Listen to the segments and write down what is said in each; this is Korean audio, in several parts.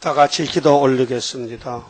다 같이 기도 올리겠습니다.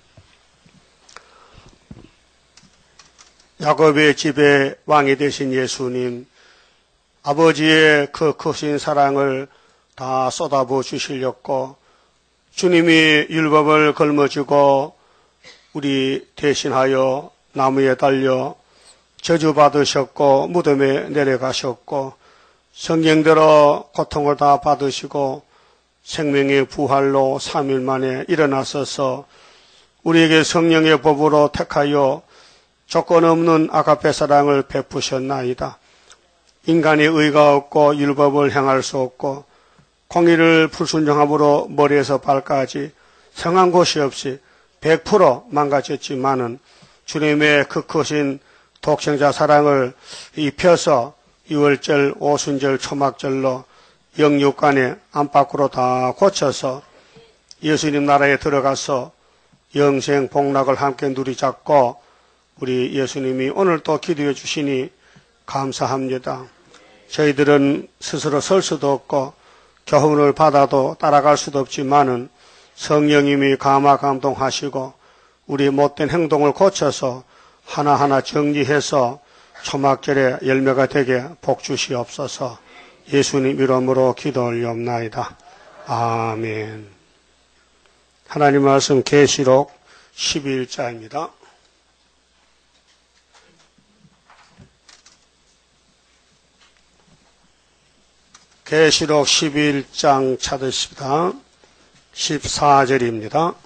야곱의 집에 왕이 되신 예수님, 아버지의 그 크신 사랑을 다 쏟아부어 주시려고 주님이 율법을 걸머쥐고 우리 대신하여 나무에 달려 저주받으셨고 무덤에 내려가셨고 성경대로 고통을 다 받으시고 생명의 부활로 3일 만에 일어나셔서 우리에게 성령의 법으로 택하여 조건 없는 아가페 사랑을 베푸셨나이다. 인간의 의가 없고 율법을 행할 수 없고 공의를 불순종함으로 머리에서 발까지 성한 곳이 없이 100% 망가졌지만은 주님의 그 크신 독생자 사랑을 입혀서 유월절, 오순절, 초막절로 영육간에 안팎으로 다 고쳐서 예수님 나라에 들어가서 영생 복락을 함께 누리잡고 우리 예수님이 오늘 또 기도해 주시니 감사합니다. 저희들은 스스로 설 수도 없고 교훈을 받아도 따라갈 수도 없지만은 성령님이 감화 감동하시고 우리 못된 행동을 고쳐서 하나하나 정리해서 초막절에 열매가 되게 복 주시옵소서. 예수님 이름으로 기도 올리옵나이다. 아멘. 하나님 말씀 계시록 11장입니다. 계시록 11장 찾으십니다. 14절입니다.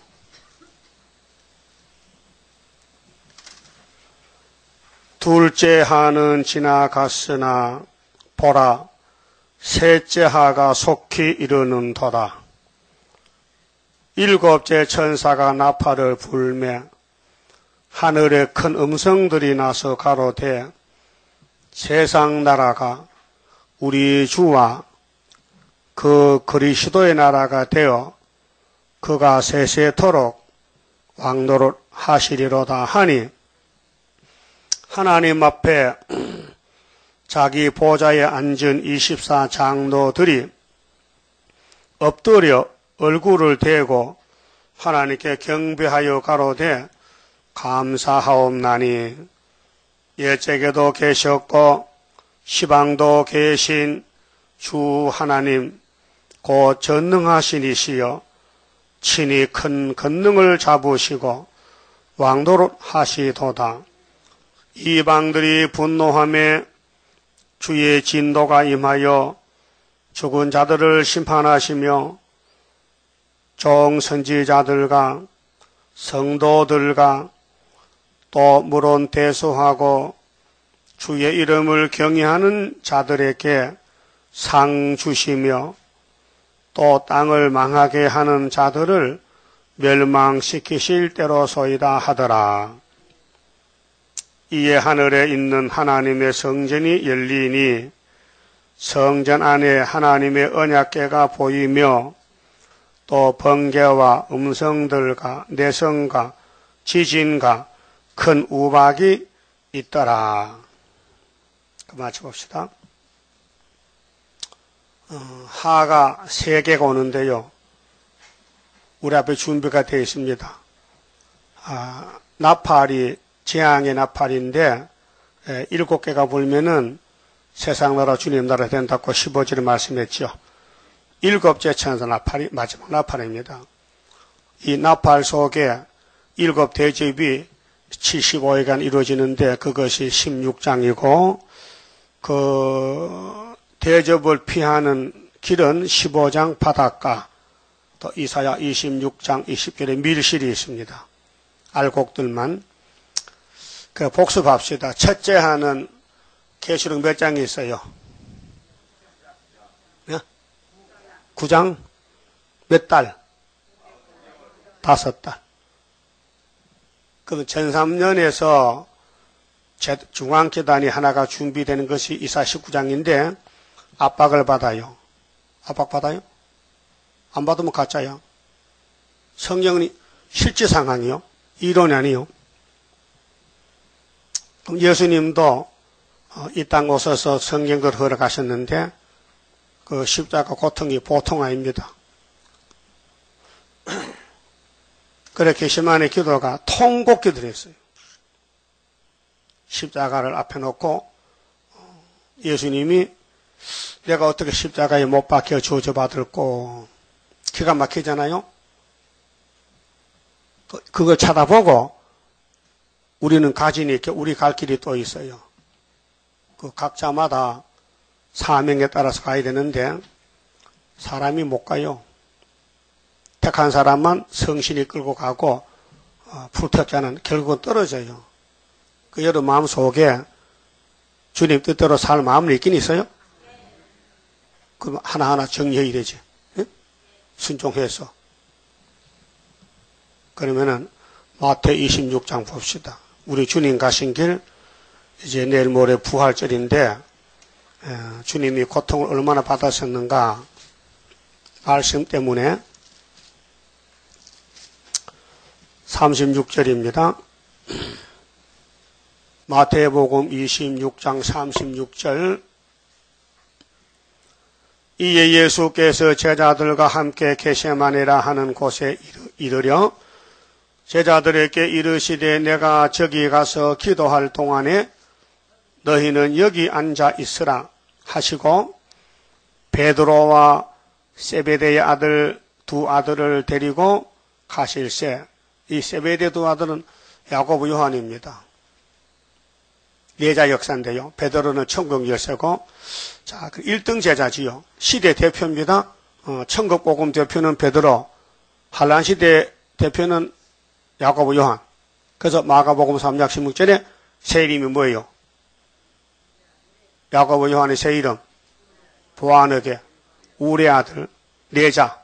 둘째 하는 지나갔으나 보라 셋째 하가 속히 이르는도다. 일곱째 천사가 나팔을 불매 하늘에 큰 음성들이 나서 가로되 세상 나라가 우리 주와 그 그리스도의 나라가 되어 그가 세세토록 왕노릇 하시리로다 하니 하나님 앞에 자기 보좌에 앉은 24장로들이 엎드려 얼굴을 대고 하나님께 경배하여 가로되 감사하옵나니 옛적에도 계셨고 시방도 계신 주 하나님 곧 전능하시니시여 친히 큰 권능을 잡으시고 왕노릇 하시도다. 이방들이 분노하며 주의 진도가 임하여 죽은 자들을 심판하시며 종 선지자들과 성도들과 또 물론 대소하고 주의 이름을 경외하는 자들에게 상 주시며 또 땅을 망하게 하는 자들을 멸망시키실 때로소이다 하더라. 이에 하늘에 있는 하나님의 성전이 열리니 성전 안에 하나님의 언약궤가 보이며 또 번개와 음성들과 내성과 지진과 큰 우박이 있더라. 마쳐봅시다. 하가 3개가 오는데요. 우리 앞에 준비가 되어 있습니다. 나팔이 재앙의 나팔인데 7개가 불면은 세상 나라 주님 나라 된다고 15절에 말씀했죠. 7째 천사 나팔이 마지막 나팔입니다. 이 나팔 속에 7 대접이 75일간 이루어지는데 그것이 16장이고 그 대접을 피하는 길은 15장 바닷가, 또 이사야 26장 20절에 밀실이 있습니다. 알곡들만 그 복습합시다. 첫째 하는 계시록 몇 장이 있어요? 9장? 몇 달? 5달. 그럼 전3년에서 중앙재단이 하나가 준비되는 것이 이사 19장인데 압박을 받아요. 압박 받아요? 안 받으면 가짜야. 성경은 실제 상황이요. 이론이 아니요. 예수님도 이 땅 오셔서 성경을 허락하셨는데 그 십자가 고통이 보통 아닙니다. 그래 게시만의 기도가 통곡 기도였어요. 십자가를 앞에 놓고 예수님이 내가 어떻게 십자가에 못 박혀 저주받을꼬. 기가 막히잖아요. 그걸 쳐다보고 우리는 가진이 이렇게 우리 갈 길이 또 있어요. 그 각자마다 사명에 따라서 가야 되는데 사람이 못 가요. 택한 사람만 성신이 끌고 가고 불택자는 결국은 떨어져요. 그 여러분 마음속에 주님 뜻대로 살 마음은 있긴 있어요? 그럼 하나하나 정리해야 되지. 예? 순종해서. 그러면은 마태 26장 봅시다. 우리 주님 가신 길 이제 내일 모레 부활절인데 주님이 고통을 얼마나 받으셨는가 말씀 때문에 36절입니다. 마태복음 26장 36절. 이에 예수께서 제자들과 함께 게세마네라 하는 곳에 이르려 제자들에게 이르시되 내가 저기 가서 기도할 동안에 너희는 여기 앉아 있으라 하시고 베드로와 세베대의 아들 두 아들을 데리고 가실새. 이 세베대 두 아들은 야고보 요한입니다. 예자 역사인데요. 베드로는 천국 열쇠고, 자, 1등 제자지요. 시대 대표입니다. 천국복음 대표는 베드로, 한란시대 대표는 야고보 요한. 그래서 마가복음 3장 16절에 새 이름이 뭐예요? 야고보 요한의 새 이름. 보아너게, 우레 아들, 네자.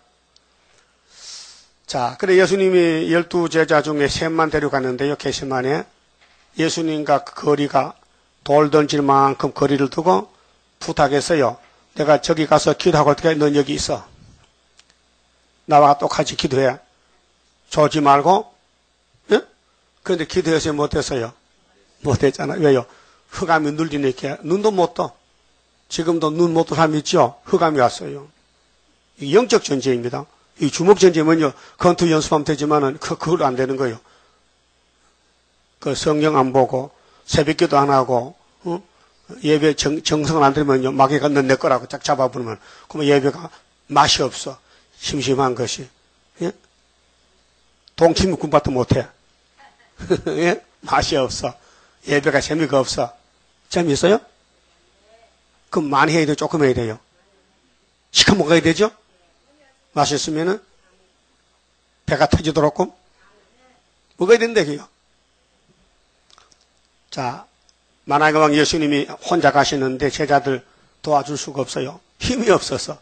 자, 그래 예수님이 12제자 중에 셋만 데려갔는데요. 게시만에 예수님과 그 거리가 돌 던질 만큼 거리를 두고 부탁했어요. 내가 저기 가서 기도하고 올 테니까 넌 여기 있어. 나와 똑같이 기도해. 조지 말고. 예? 그런데 기도해서 못했어요. 못했잖아. 왜요? 흑암이 눌리니까 눈도 못 떠. 지금도 눈 못 떠 사람 있죠? 흑암이 왔어요. 이 영적 전쟁입니다. 이 주먹 전쟁은요, 권투 연습하면 되지만은 그걸로 안 되는 거예요. 그 성경 안 보고, 새벽 기도 안 하고, 예배 정성을 안 들으면요, 마귀가 넌 내 거라고 딱 잡아부르면, 그러면 예배가 맛이 없어. 심심한 것이. 예? 동치미 군밥도 못해. 예? 맛이 없어. 예배가 재미가 없어. 재미있어요? 그럼 많이 해야 돼요? 조금 해야 돼요? 시커 먹어야 되죠? 맛있으면은 배가 터지도록 먹어야 된다, 그요. 자, 만화의 왕 예수님이 혼자 가시는데 제자들 도와줄 수가 없어요. 힘이 없어서.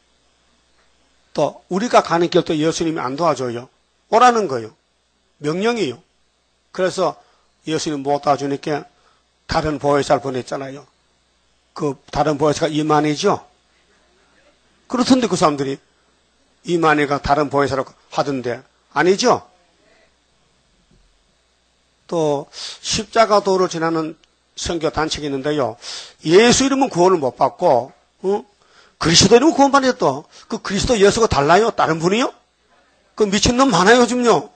또 우리가 가는 길도 예수님이 안 도와줘요. 오라는 거예요. 명령이요. 그래서 예수님 못 도와주니까 다른 보혜사를 보냈잖아요. 그 다른 보혜사가 이만희죠. 그렇던데 그 사람들이 이만희가 다른 보혜사로 하던데 아니죠? 또 십자가도를 지나는 선교 단체가 있는데요. 예수 이름은 구원을 못 받고 그리스도 이름은 구원받는데 또 그 그리스도 예수가 달라요? 다른 분이요? 그 미친놈 많아요 요즘요.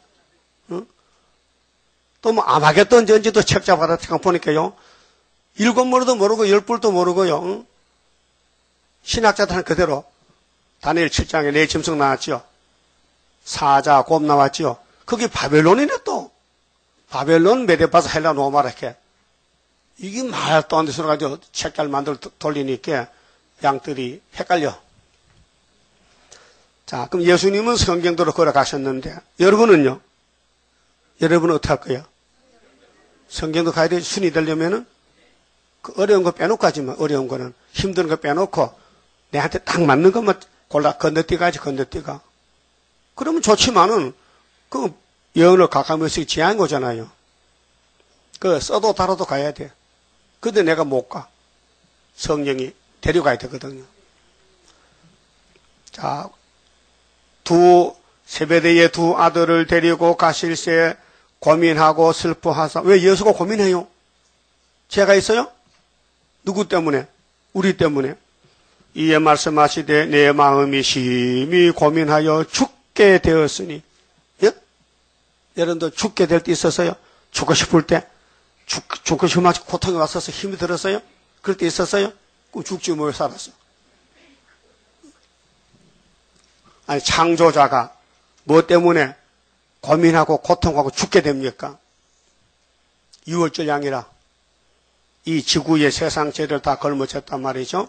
또 뭐 아마겟돈 전지도 책 잡아서 보니까요. 7머리도 모르고 10불도 모르고요. 신학자들은 그대로 다니엘 7장에 네 짐승 나왔죠. 사자, 곰 나왔죠. 그게 바벨론이네 또. 바벨론, 메데파스, 헬라, 로마라 이렇게. 이게 말도 안 돼서 가지고 책잘 만들어 돌리니까 양들이 헷갈려. 자, 그럼 예수님은 성경대로 걸어가셨는데 여러분은요? 여러분은 어떻게 할 거예요? 성경도 가야 돼. 순위 되려면은 그 어려운 거 빼놓고 하지만 어려운 거는 힘든 거 빼놓고 내한테 딱 맞는 것만 골라 건너뛰가야지 건너뛰가. 그러면 좋지만은 그 영어를 가까이씩 지향한 거잖아요. 그 써도 달아도 가야 돼. 근데 내가 못 가. 성령이 데려가야 되거든요. 자, 세베대의 두 아들을 데리고 가실새 고민하고 슬퍼하사. 왜 예수가 고민해요? 죄가 있어요? 누구 때문에? 우리 때문에. 이에 말씀하시되 내 마음이 심히 고민하여 죽게 되었으니. 예? 여러분들 죽게 될 때 있었어요? 죽고 싶을 때? 죽고 싶으면 고통이 왔어서 힘이 들었어요? 그럴 때 있었어요? 그럼 죽지 뭐 살았어? 아니, 창조자가 뭐 때문에 고민하고 고통하고 죽게 됩니까? 6월절 양이라 이 지구의 세상 죄를 다 걸머쳤단 말이죠.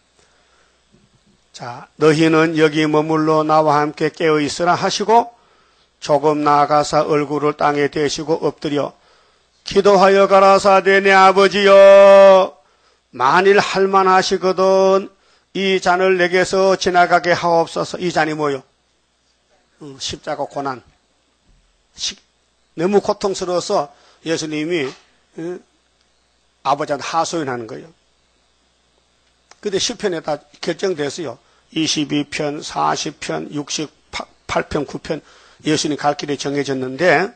자, 너희는 여기 머물러 나와 함께 깨어있으라 하시고 조금 나아가사 얼굴을 땅에 대시고 엎드려 기도하여 가라사대 내 아버지여 만일 할만하시거든 이 잔을 내게서 지나가게 하옵소서. 이 잔이 뭐요? 십자가 고난. 너무 고통스러워서 예수님이 아버지한테 하소연하는 거예요. 근데 시편에 다 결정됐어요. 22편, 40편, 68편, 9편 예수님 갈 길이 정해졌는데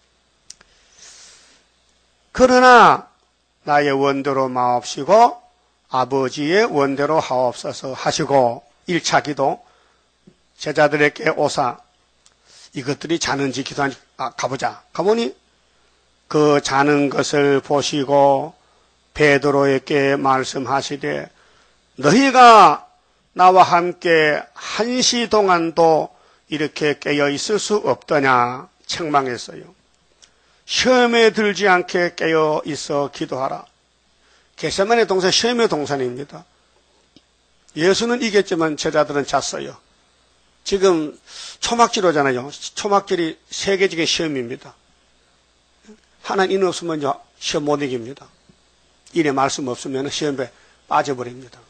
그러나 나의 원대로 마옵시고 아버지의 원대로 하옵소서 하시고 1차 기도 제자들에게 오사 이것들이 자는지 기도하는지 가보자. 가보니 그 자는 것을 보시고 베드로에게 말씀하시되 너희가 나와 함께 1시 동안도 이렇게 깨어 있을 수 없더냐 책망했어요. 시험에 들지 않게 깨어 있어 기도하라. 겟세마네 동산 시험의 동산입니다. 예수는 이겼지만 제자들은 잤어요. 지금 초막절이잖아요. 초막절이 세계적인 시험입니다. 하나님 없으면요 시험 못 이깁니다. 일에 말씀 없으면 시험에 빠져버립니다.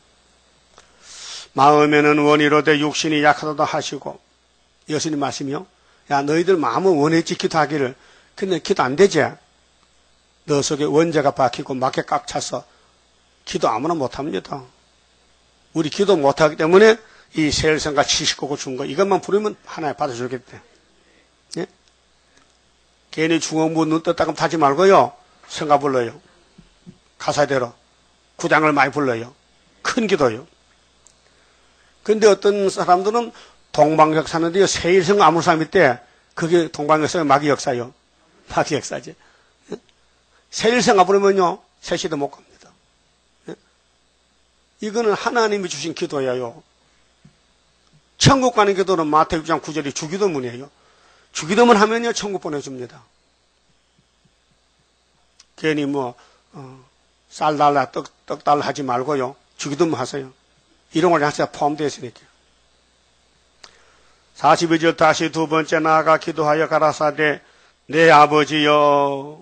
마음에는 원이로되 육신이 약하다도 하시고 예수님 말씀이요. 야 너희들 마음은 원했지 기도하기를. 근데 기도 안 되지. 너 속에 원죄가 박히고 막에 꽉 차서 기도 아무나 못합니다. 우리 기도 못하기 때문에 이 세일성과 79고 준 거 이것만 부르면 하나님 받아주겠대. 예? 괜히 중앙부 눈 떴다고 타지 말고요. 성가 불러요. 가사대로 구장을 많이 불러요. 큰 기도요. 근데 어떤 사람들은 동방역 사는데요. 세일성 아무 사람 있대. 그게 동방역사의 마귀 역사요. 마귀 역사지. 예? 세일성 아부르면요. 세시도 못 갑니다. 예? 이거는 하나님이 주신 기도예요. 천국 가는 기도는 마태복음 6장 9절이 주기도문이에요. 주기도문 하면요. 천국 보내줍니다. 괜히 쌀 달라 떡 달라 하지 말고요. 주기도문 하세요. 이런 걸 자체가 포함되어 있으니까. 42절 다시 두 번째 나아가 기도하여 가라사대 내 아버지여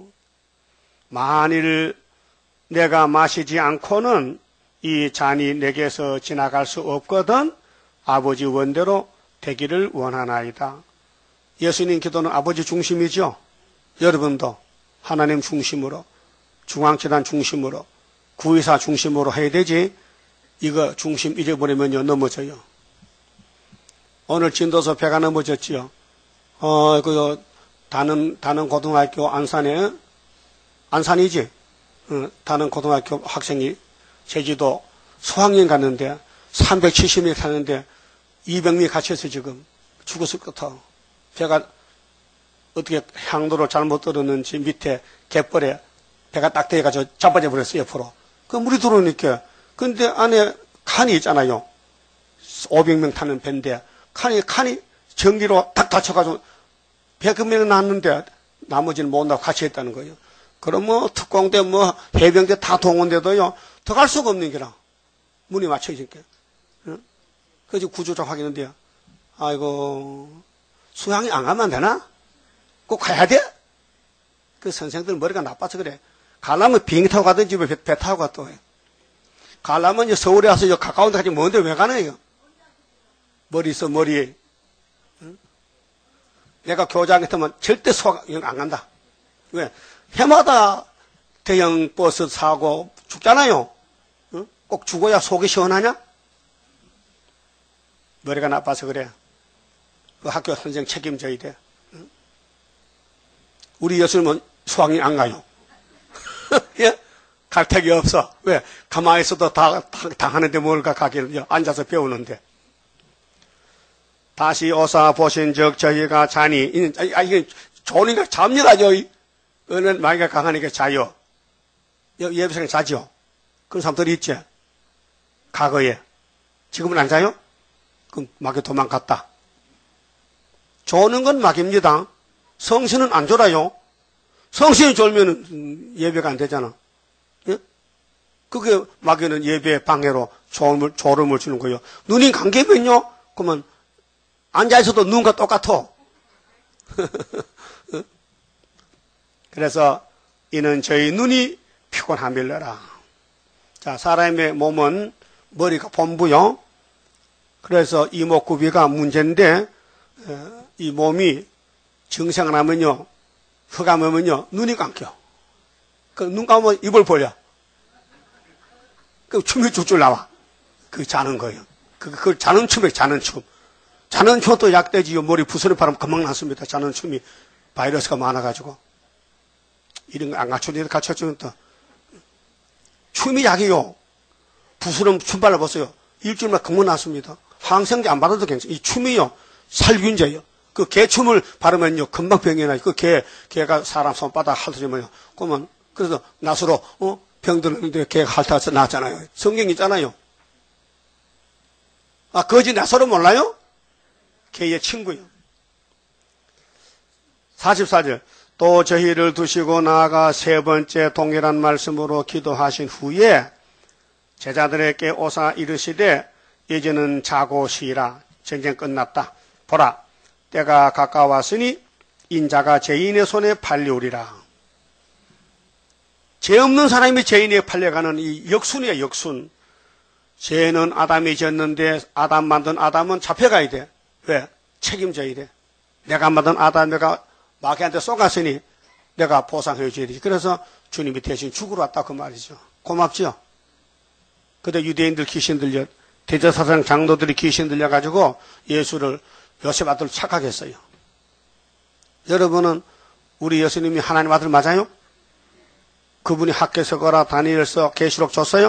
만일 내가 마시지 않고는 이 잔이 내게서 지나갈 수 없거든 아버지 원대로 되기를 원하나이다. 예수님 기도는 아버지 중심이죠. 여러분도 하나님 중심으로 중앙재단 중심으로 구의사 중심으로 해야 되지 이거 중심 잃어버리면요 넘어져요. 오늘 진도서 배가 넘어졌지요. 다른 고등학교 안산이지? 다른 고등학교 학생이 제주도 수학여행 갔는데 370m 타는데 200명이 갇혀서 지금 죽었을 것 같아. 배가 어떻게 향도를 잘못 떨었는지 밑에 갯벌에 배가 딱 대가지고 자빠져 버렸어요, 옆으로. 그 물이 들어오니까. 근데 안에 칸이 있잖아요. 500명 타는 배인데 칸이 전기로 딱 닫혀가지고 100명이 났는데 나머지는 못 나고 같이 했다는 거예요. 그럼 특공대 해병대 다 동원돼도요 더 갈 수가 없는 게라. 문이 막혀있으니까. 그래서 구조자 확인한대요. 아이고 수양이 안 가면 안 되나? 꼭 가야 돼? 그 선생들 머리가 나빠서 그래. 가려면 비행기 타고 가든지 배 타고 가 또 해. 가려면 서울에 와서 가까운 데 가지 먼데 왜 가나요? 머리 있어 머리. 응? 내가 교장에 타면 절대 수학 안 간다. 왜? 해마다 대형 버스 사고 죽잖아요. 응? 꼭 죽어야 속이 시원하냐? 머리가 나빠서 그래. 그 학교 선생 책임져야 돼. 응? 우리 예수님은 수학이 안 가요. 예? 갈 택이 없어. 왜? 가만히 있어도 다 하는데 뭘 가길 앉아서 배우는데. 다시 오사 보신 적 저희가 자니, 이게 좋으니까 잡니다죠. 어느 마귀가 강하니까 자요. 예배생에 자죠. 그런 사람들이 있지. 과거에. 지금은 안 자요? 그럼 마귀 도망갔다. 조는 건 마귀입니다. 성신은 안 졸아요. 성신이 졸면 예배가 안 되잖아. 예? 그게 마귀는 예배 방해로 졸음을 주는 거예요. 눈이 감기면요? 그러면 앉아있어도 눈과 똑같아. 그래서 이는 저희 눈이 피곤함일러라. 자, 사람의 몸은 머리가 본부요. 그래서 이목구비가 문제인데 이 몸이 증상을 하면요, 흑암하면요 눈이 감겨. 그 눈 감으면 입을 벌려. 그 춤이 줄줄 나와. 그 자는 거예요. 그 자는 춤이에요. 자는 춤. 자는 춤도 약되지요. 머리 부스러기 바람 금방 났습니다. 자는 춤이 바이러스가 많아가지고. 이런 거 안 갖춰주니까 갖춰주면 또. 춤이 약이요. 부스럼 춤 발라보세요. 일주일만 금방 났습니다. 항생제 안 받아도 괜찮아요. 이 춤이요. 살균제예요. 그 개춤을 바르면요. 금방 병이 나요. 그 개가 사람 손바닥 핥으면요. 그러면, 그래서 낫으로, 병들었는데 개가 핥아서 나았잖아요. 성경 있잖아요. 아, 거지 낫으로 몰라요? 개의 친구요. 44절. 또 저희를 두시고 나아가 세 번째 동일한 말씀으로 기도하신 후에 제자들에게 오사 이르시되 이제는 자고 쉬라. 전쟁 끝났다. 보라, 때가 가까웠으니 인자가 죄인의 손에 팔리우리라. 죄 없는 사람이 죄인에 팔려가는 이 역순이야, 역순. 죄는 아담이 졌는데 아담 만든 아담은 잡혀가야 돼. 왜? 책임져야 돼. 내가 만든 아담이가 마귀한테 쏘갔으니 내가 보상해 줘야 되지. 그래서 주님이 대신 죽으러 왔다 그 말이죠. 고맙죠? 그때 유대인들 귀신 들려, 대제사장 장로들이 귀신 들려가지고 예수를 요셉 아들 착각했어요. 여러분은 우리 예수님이 하나님 아들 맞아요? 그분이 학개서거라 다니엘서 계시록 줬어요?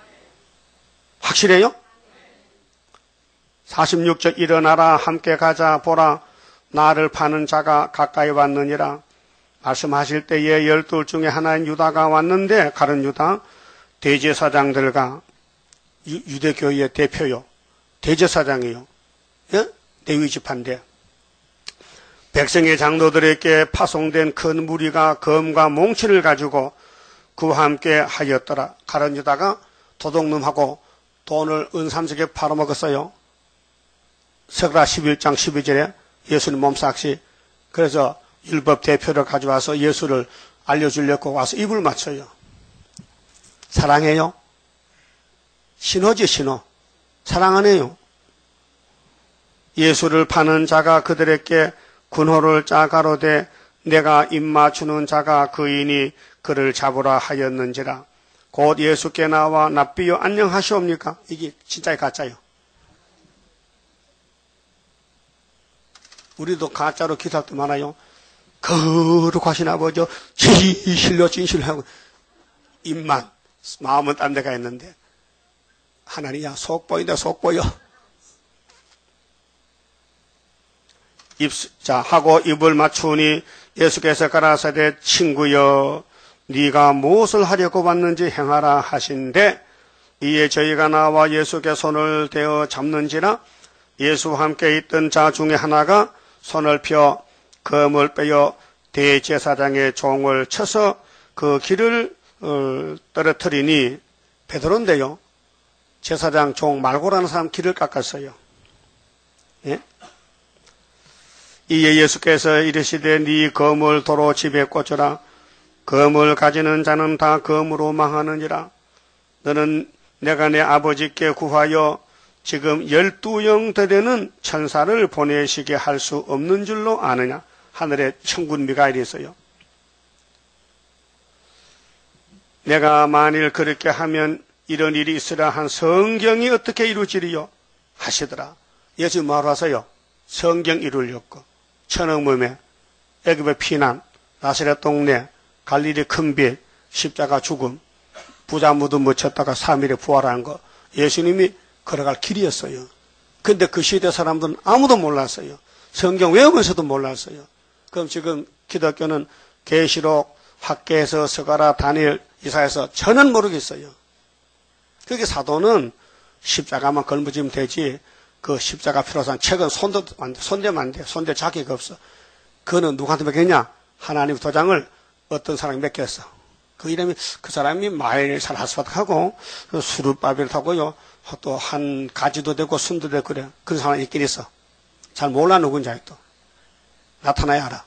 확실해요? 46절. 일어나라 함께 가자. 보라, 나를 파는 자가 가까이 왔느니라. 말씀하실 때에 12 중에 하나인 유다가 왔는데, 가룟 유다, 대제사장들과 유대교회의 대표요. 대제사장이요. 예? 대위집한데 백성의 장로들에게 파송된 큰 무리가 검과 몽치를 가지고 그와 함께 하였더라. 가룟 유다가 도둑놈하고 돈을 은30개 팔아먹었어요. 서가라 11장 12절에 예수님 몸삭시. 그래서 율법 대표를 가져와서 예수를 알려주려고 와서 입을 맞춰요. 사랑해요? 신호지, 신호. 사랑 안 해요. 예수를 파는 자가 그들에게 군호를 짜 가로되 내가 입 맞추는 자가 그이니 그를 잡으라 하였는지라. 곧 예수께 나와 납비여 안녕하시옵니까? 이게 진짜의 가짜요. 우리도 가짜로 기도할 때 많아요. 거룩하신 아버지, 진실로 진실하고 입만, 마음은 딴 데가 있는데 하나님이야 속 보인다, 속 보여. 자, 하고 입을 맞추니 예수께서 가라사대 친구여 네가 무엇을 하려고 왔는지 행하라 하신대. 이에 저희가 나와 예수께 손을 대어 잡는지라. 예수와 함께 있던 자 중에 하나가 손을 펴 검을 빼어 대제사장의 종을 쳐서 그 길을 떨어뜨리니, 베드로인데요. 제사장 종 말고라는 사람 길을 깎았어요. 예? 이에 예수께서 이르시되 네 검을 도로 집에 꽂으라. 검을 가지는 자는 다 검으로 망하느니라. 너는 내가 내 아버지께 구하여 지금 12영들에는 천사를 보내시게 할 수 없는 줄로 아느냐. 하늘에 천군 미가엘이 있어요. 내가 만일 그렇게 하면 이런 일이 있으라 한 성경이 어떻게 이루어지리요? 하시더라. 예수 뭐하러 와서요? 성경 이루려고. 천억몸에 애굽의 피난, 나사렛 동네, 갈릴리 큰빛, 십자가 죽음, 부자 무덤 묻혔다가 3일에 부활한 거 예수님이 걸어갈 길이었어요. 근데 그 시대 사람들은 아무도 몰랐어요. 성경 외우면서도 몰랐어요. 그럼 지금 기독교는 계시록, 학개에서, 서가라, 다니엘, 이사야서 저는 모르겠어요. 그게 사도는 십자가만 걸머지면 되지 그 십자가 필요한 책은 손대면 안 돼. 손댈 자격이 없어. 그거는 누구한테 맡겼냐? 하나님 도장을 어떤 사람이 맡겼어. 그 이름이 그 사람이 마일살 하스바닥하고 수르바벨 타고요. 또 한 가지도 되고 순도 되고 그래. 그런 사람이 있긴 있어. 잘 몰라 누군지 또. 나타나야 알아.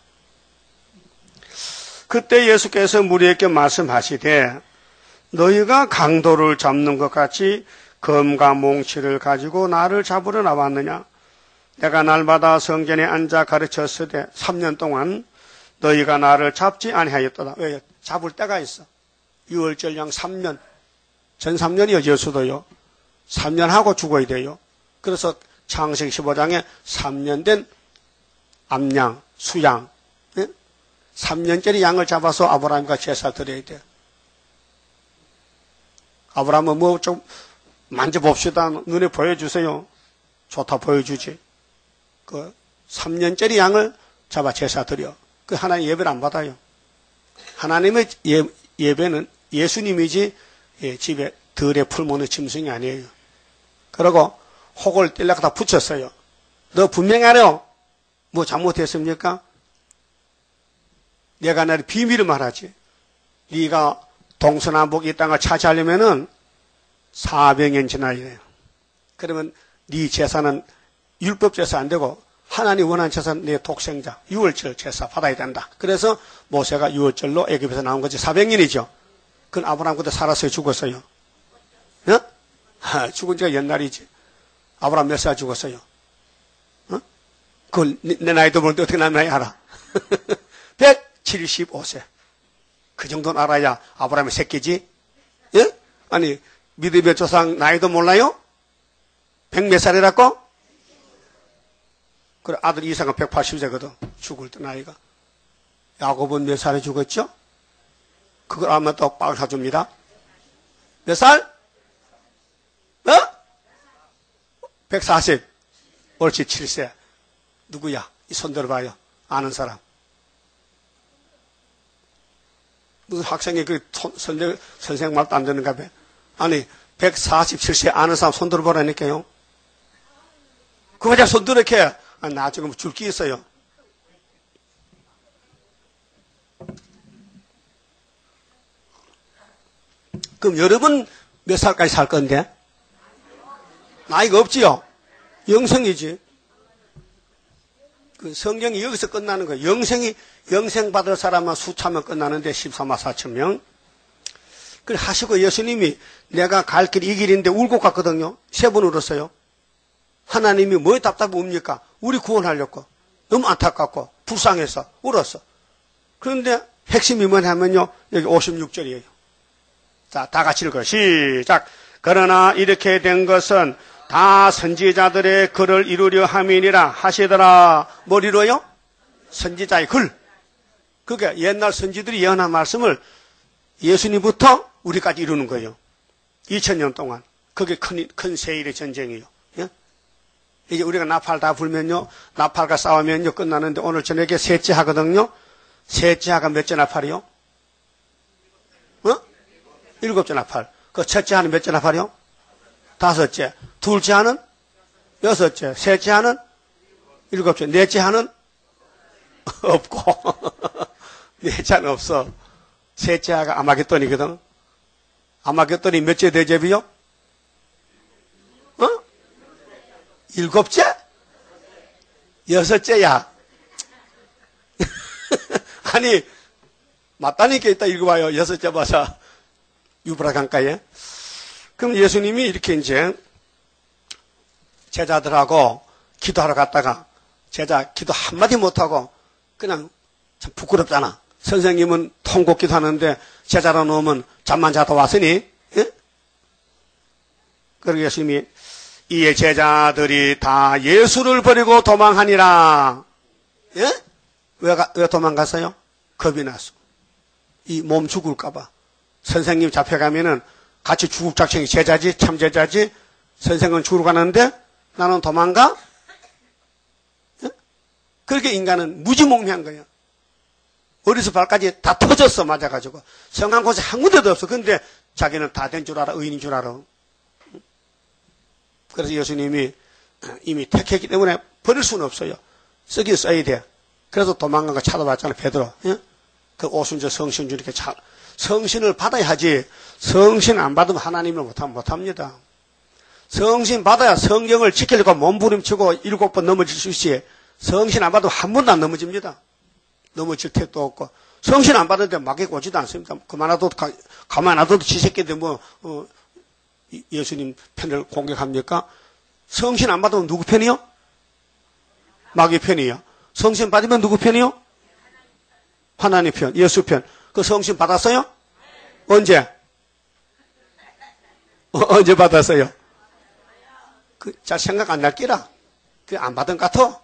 그때 예수께서 무리에게 말씀하시되 너희가 강도를 잡는 것 같이 검과 몽치를 가지고 나를 잡으러 나왔느냐? 내가 날마다 성전에 앉아 가르쳤으되 3년 동안 너희가 나를 잡지 아니하였도다. 왜? 잡을 때가 있어. 유월절량 3년. 전 3년이요. 예수도요. 3년 하고 죽어야 돼요. 그래서 창세기 15장에 3년 된 암양, 수양, 3년짜리 양을 잡아서 아브라함과 제사 드려야 돼. 아브라함은 뭐 좀 만져봅시다. 눈에 보여주세요. 좋다 보여주지. 그 3년짜리 양을 잡아 제사 드려. 그 하나님 예배를 안 받아요. 하나님의 예배는 예수님이지 집에 들에 풀무는 짐승이 아니에요. 그러고 혹을 뜰려고 다 붙였어요. 너 분명히 알아요. 뭐 잘못했습니까? 내가 나를 비밀을 말하지. 네가 동서남북 이 땅을 차지하려면은 400년 지나야 돼요. 그러면 네 제사는 율법 제사 안 되고 하나님 원하는 제사는 내 독생자 유월절 제사 받아야 된다. 그래서 모세가 유월절로 애굽에서 나온 거지. 400년이죠. 그건 아브라함 그때 살았어요? 죽었어요? 죽은 지가 옛날이지. 아브라함 몇 살 죽었어요? 그걸 내 나이도 모르는데 어떻게 나 나이 알아? 175세. 그 정도는 알아야 아브라함의 새끼지? 예? 아니, 믿음의 조상 나이도 몰라요? 100몇 살이라고? 그래, 아들 이삭은 180세거든. 죽을 때 나이가. 야곱은 몇 살에 죽었죠? 그걸 알면 또 빵을 사줍니다. 몇 살? 140. 옳지, 7세. 누구야? 이 손 들어봐요. 아는 사람. 무슨 학생이 그 선생 말도 안 듣는가 봐. 아니, 147세 아는 사람 손 들어보라니까요. 그거 그냥 손 들어 이렇게. 아, 나 지금 줄기 있어요. 그럼 여러분 몇 살까지 살 건데? 나이가 없지요? 영생이지. 그 성경이 여기서 끝나는 거예요. 영생 받을 사람만 수차면 끝나는데 14만 4천 명. 그래 하시고 예수님이 내가 갈 길 이 길인데 울고 갔거든요. 3번 울었어요. 하나님이 뭐에 답답해 웁니까? 우리 구원하려고. 너무 안타깝고 불쌍해서 울었어. 그런데 핵심이 뭐냐면요. 여기 56절이에요. 자, 다 같이 읽어요. 시작. 그러나 이렇게 된 것은 다 선지자들의 글을 이루려 함이니라 하시더라. 뭘 이루어요? 선지자의 글. 그게 옛날 선지들이 예언한 말씀을 예수님부터 우리까지 이루는 거예요. 2000년 동안. 그게 큰 세일의 전쟁이에요. 예? 이제 우리가 나팔 다 불면요. 나팔과 싸우면요. 끝나는데 오늘 저녁에 셋째 하거든요. 셋째 하가 몇째 나팔이요? 7째 나팔. 그 첫째 하는 몇째 나팔이요? 5째. 둘째 하는 6째. 셋째 하는 7째. 넷째 하는 없고. 넷째 하는 없어. 셋째 하가 아마겟돈이거든. 아마겟돈이 몇째 대접이요? 7째? 6째야. 아니, 맞다니까 이따 읽어봐요. 6째 봐서. 유브라 강가에. 그럼 예수님이 이렇게 이제 제자들하고 기도하러 갔다가 제자 기도 한마디 못하고 그냥 참 부끄럽잖아. 선생님은 통곡 기도하는데 제자로 놓으면 잠만 자다 왔으니. 예? 그리고 예수님이 이에 제자들이 다 예수를 버리고 도망하니라. 예? 왜 도망갔어요? 겁이 났어. 이 몸 죽을까봐. 선생님 잡혀가면은 같이 죽을 작정이 제자지, 참 제자지. 선생은 죽으러 가는데 나는 도망가? 예? 그렇게 인간은 무지몽매한 거예요. 머리에서 발까지 다 터졌어, 맞아가지고. 성한 곳에 한 군데도 없어. 근데 자기는 다 된 줄 알아, 의인인 줄 알아. 그래서 예수님이 이미 택했기 때문에 버릴 수는 없어요. 쓰기 써야 돼. 그래서 도망간 거 찾아봤잖아요, 베드로. 예? 그 오순절 성신 주니까 성신을 받아야 하지, 성신 안 받으면 하나님을 못합니다. 성신 받아야 성경을 지키려고 몸부림치고 7번 넘어질 수 있지, 성신 안 받으면 한 번도 안 넘어집니다. 넘어질 택도 없고, 성신 안 받는데 막에 오지도 않습니다. 가만 놔둬도 지 새끼들 예수님 편을 공격합니까? 성신 안 받으면 누구 편이요? 마귀 편이요. 성신 받으면 누구 편이요? 하나님 편, 예수 편. 그 성신 받았어요? 언제? 언제 받았어요? 잘 생각 안 날 끼라. 안 받은 것 같아?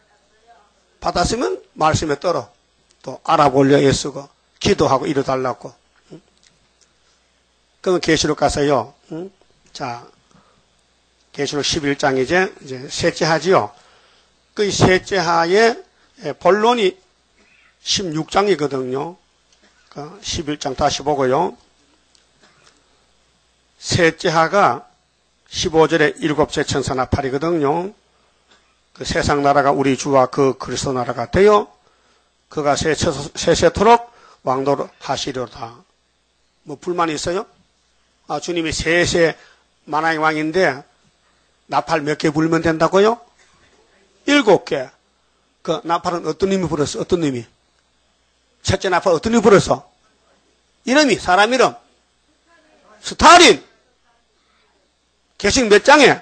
받았으면 말씀에 떨어. 또 알아보려 애쓰고 기도하고 이뤄달라고. 그러면 계시록 가서요. 자, 계시록 11장이제 이제 셋째 하지요. 그 셋째 하의 본론이 16장이거든요. 11장 다시 보고요. 셋째 하가 15절에 일곱째 천사 나팔이거든요. 그 세상 나라가 우리 주와 그 그리스도 나라가 되어 그가 세세토록 왕도를 하시려다. 뭐 불만이 있어요? 주님이 세세 만왕의 왕인데 나팔 몇 개 불면 된다고요? 7개. 그 나팔은 어떤 님이 불었어? 어떤 님이? 첫째 나팔 어떤 님이 불었어? 이름이, 사람 이름. 스탈린. 계시록 몇 장에?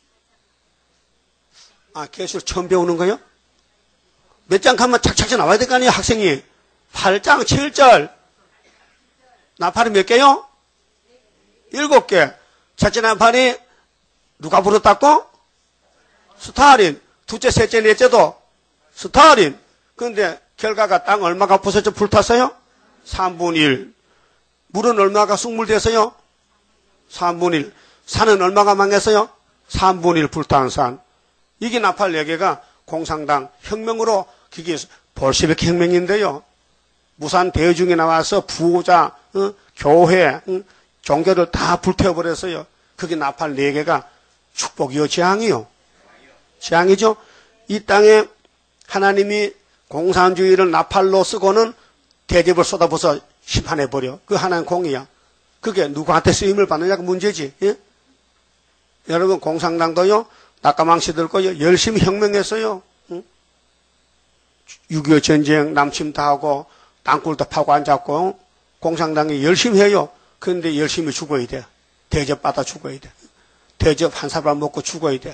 계시록 처음 배우는 거요? 몇 장 가면 착착착 나와야 될 거 아니에요, 학생이. 8장, 7절. 나팔이 몇 개요? 7개. 첫째 나팔이 누가 불었다고? 스탈린. 둘째, 셋째, 넷째도 스탈린. 그런데 결과가 땅 얼마가 부서져 불탔어요? 3분의 1. 물은 얼마가 쑥물됐어요? 3분의 1. 산은 얼마가 망했어요? 3분의 1 불탄 산. 이게 나팔 4개가 공산당 혁명으로, 그게 볼시비크 혁명인데요. 무산 대중에 나와서 부자, 교회, 종교를 다 불태워버렸어요. 그게 나팔 4개가 축복이요, 재앙이요? 재앙이죠? 이 땅에 하나님이 공산주의를 나팔로 쓰고는 대접을 쏟아부어서 심판해버려. 그 하나는 공이야. 그게 누구한테 쓰임을 받느냐가 문제지. 예? 여러분, 공산당도요, 낙가망시 들고요, 열심히 혁명했어요. 응? 6.25 전쟁 남침 다 하고, 땅굴도 파고 앉았고, 공산당이 열심히 해요. 그런데 열심히 죽어야 돼. 대접 받아 죽어야 돼. 대접 한 사발 먹고 죽어야 돼.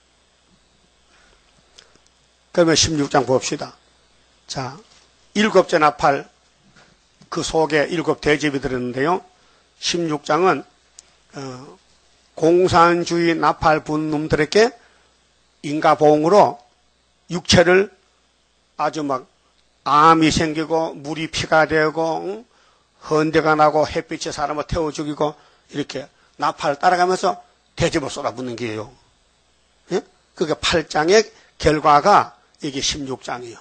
그러면 16장 봅시다. 자, 7째 나팔, 그 속에 7 대접이 들었는데요. 16장은, 공산주의 나팔 분 놈들에게 인가보응으로 육체를 아주 막 암이 생기고 물이 피가 되고 헌대가 나고 햇빛에 사람을 태워 죽이고 이렇게 나팔 따라가면서 대접을 쏟아붓는 게예요. 예? 그게 8장의 결과가 이게 16장이에요.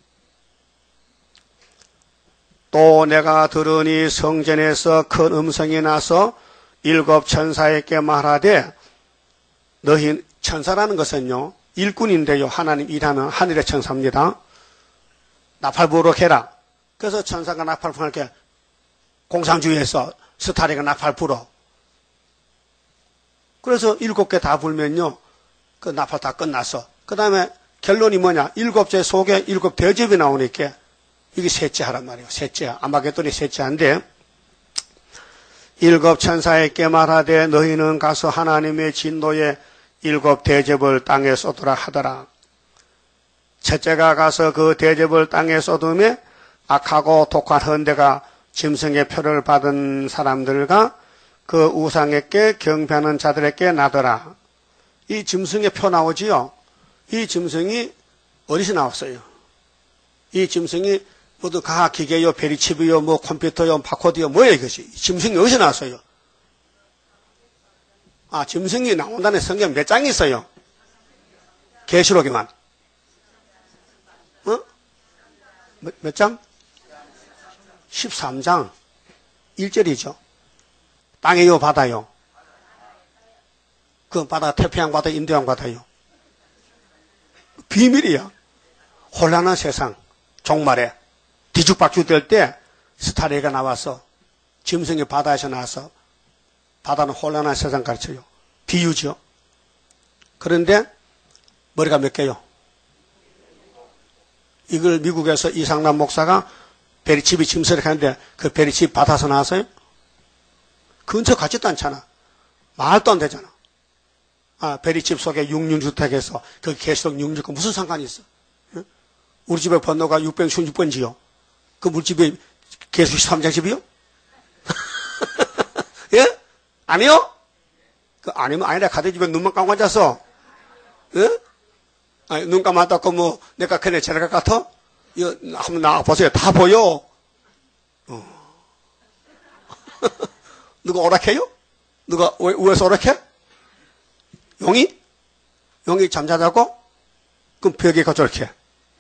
또 내가 들으니 성전에서 큰 음성이 나서 7 천사에게 말하되, 너희, 천사라는 것은요, 일꾼인데요, 하나님 일하는 하늘의 천사입니다. 나팔 부르게 해라. 그래서 천사가 나팔 부르게, 공산주의에서 스타리가 나팔 불어. 그래서 7개 다 불면요, 그 나팔 다 끝났어. 그 다음에 결론이 뭐냐? 7째 속에 7 대접이 나오니까, 이게 셋째 하란 말이에요. 셋째. 아마겟돈이 셋째 한데, 7 천사에게 말하되 너희는 가서 하나님의 진노의 7 대접을 땅에 쏟으라 하더라. 첫째가 가서 그 대접을 땅에 쏟음에 악하고 독한 헌대가 짐승의 표를 받은 사람들과 그 우상에게 경배하는 자들에게 나더라. 이 짐승의 표 나오지요? 이 짐승이 어디서 나왔어요? 이 짐승이 모두 가학 기계요, 베리칩이요, 뭐 컴퓨터요, 바코드요, 뭐예요 이것이? 짐승이 어디서 나왔어요? 짐승이 나온다는 성경 몇 장이 있어요? 계시록에만. 몇 장? 13장 1절이죠. 땅에요, 바다요? 그 바다, 태평양 바다, 인도양 바다요. 비밀이야. 혼란한 세상, 종말에 뒤죽박죽 될 때 스타레이가 나와서 짐승이 바다에서 나와서 바다는 혼란한 세상 가르쳐요. 비유죠. 그런데 머리가 몇 개요? 이걸 미국에서 이상남 목사가 베리칩이 짐승을 하는데 그 베리칩 바다에서 나왔어요? 근처 가지도 않잖아. 말도 안 되잖아. 베리칩 속에 육륜주택에서 그 계시록 육륜과 무슨 상관이 있어? 응? 우리 집에 번호가 616번지요. 그 우리 집에 계시록 13장 집이요? 예? 아니요? 그 아니면 아니라 가대 집에 눈만 감고 앉아서, 예? 아니, 눈 감았다고 뭐, 내가 그네 제가 같아? 이거 한번 나와보세요. 다 보여. 누가 오락해요? 누가 위에서 오락해? 용이? 용이 잠자자고? 그럼 벽에 가 저렇게.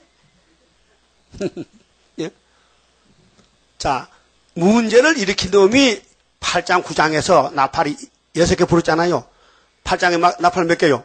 예? 자, 문제를 일으킨 놈이 8장, 9장에서 나팔이 6개 부르잖아요. 8장에 나팔 몇 개요?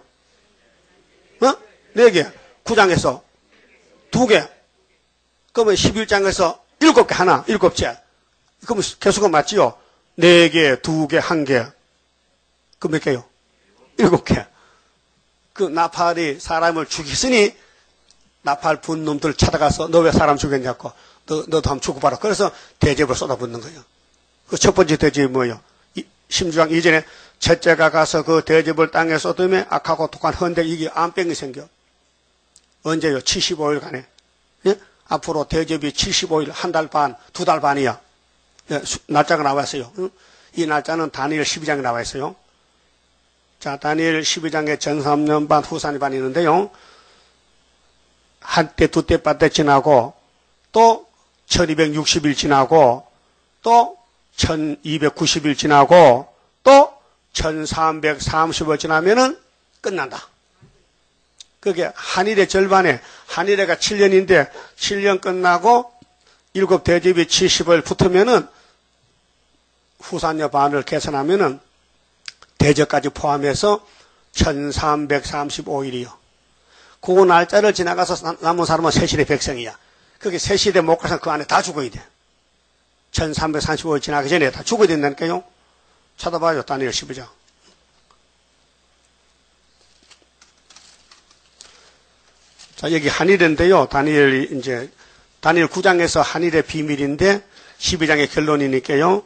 4개. 9장에서 2개. 그러면 11장에서 7개 하나, 7째. 그러면 개수가 맞지요? 4개, 2개, 1개. 그 몇 개요? 7개. 그 나팔이 사람을 죽이으니 나팔 분 놈들 찾아가서 너 왜 사람 죽였냐고. 너도 한번 죽어봐라. 그래서 대접을 쏟아붓는 거예요. 그 첫 번째 대접이 뭐예요? 심주장 이전에 첫째가 가서 그 대접을 땅에 쏟으면 악하고 독한 헌데 이게 암병이 생겨. 언제요? 75일간에. 예? 앞으로 대접이 75일, 한 달 반, 2달 반이야. 예, 날짜가 나와 있어요. 응? 이 날짜는 다니엘 12장에 나와 있어요. 자, 다니엘 12장에 전 3년 반, 후 3년 반이 있는데요. 한때, 두때, 빠때 지나고, 또 1260일 지나고, 또 1290일 지나고, 또 1330일 지나면은 끝난다. 그게 한일의 절반에, 한일회가 7년인데, 7년 끝나고, 7 대접이 70일 붙으면은, 후산여 반을 계산하면은, 대접까지 포함해서 1335일이요. 그 날짜를 지나가서 남은 사람은 세시대 백성이야. 그게 세시대 못 가서 그 안에 다 죽어야 돼. 1335일 지나기 전에 다 죽어야 된다니까요. 찾아봐요. 다니엘 12장. 자, 여기 한일인데요. 다니엘 9장에서 한일의 비밀인데 12장의 결론이니까요.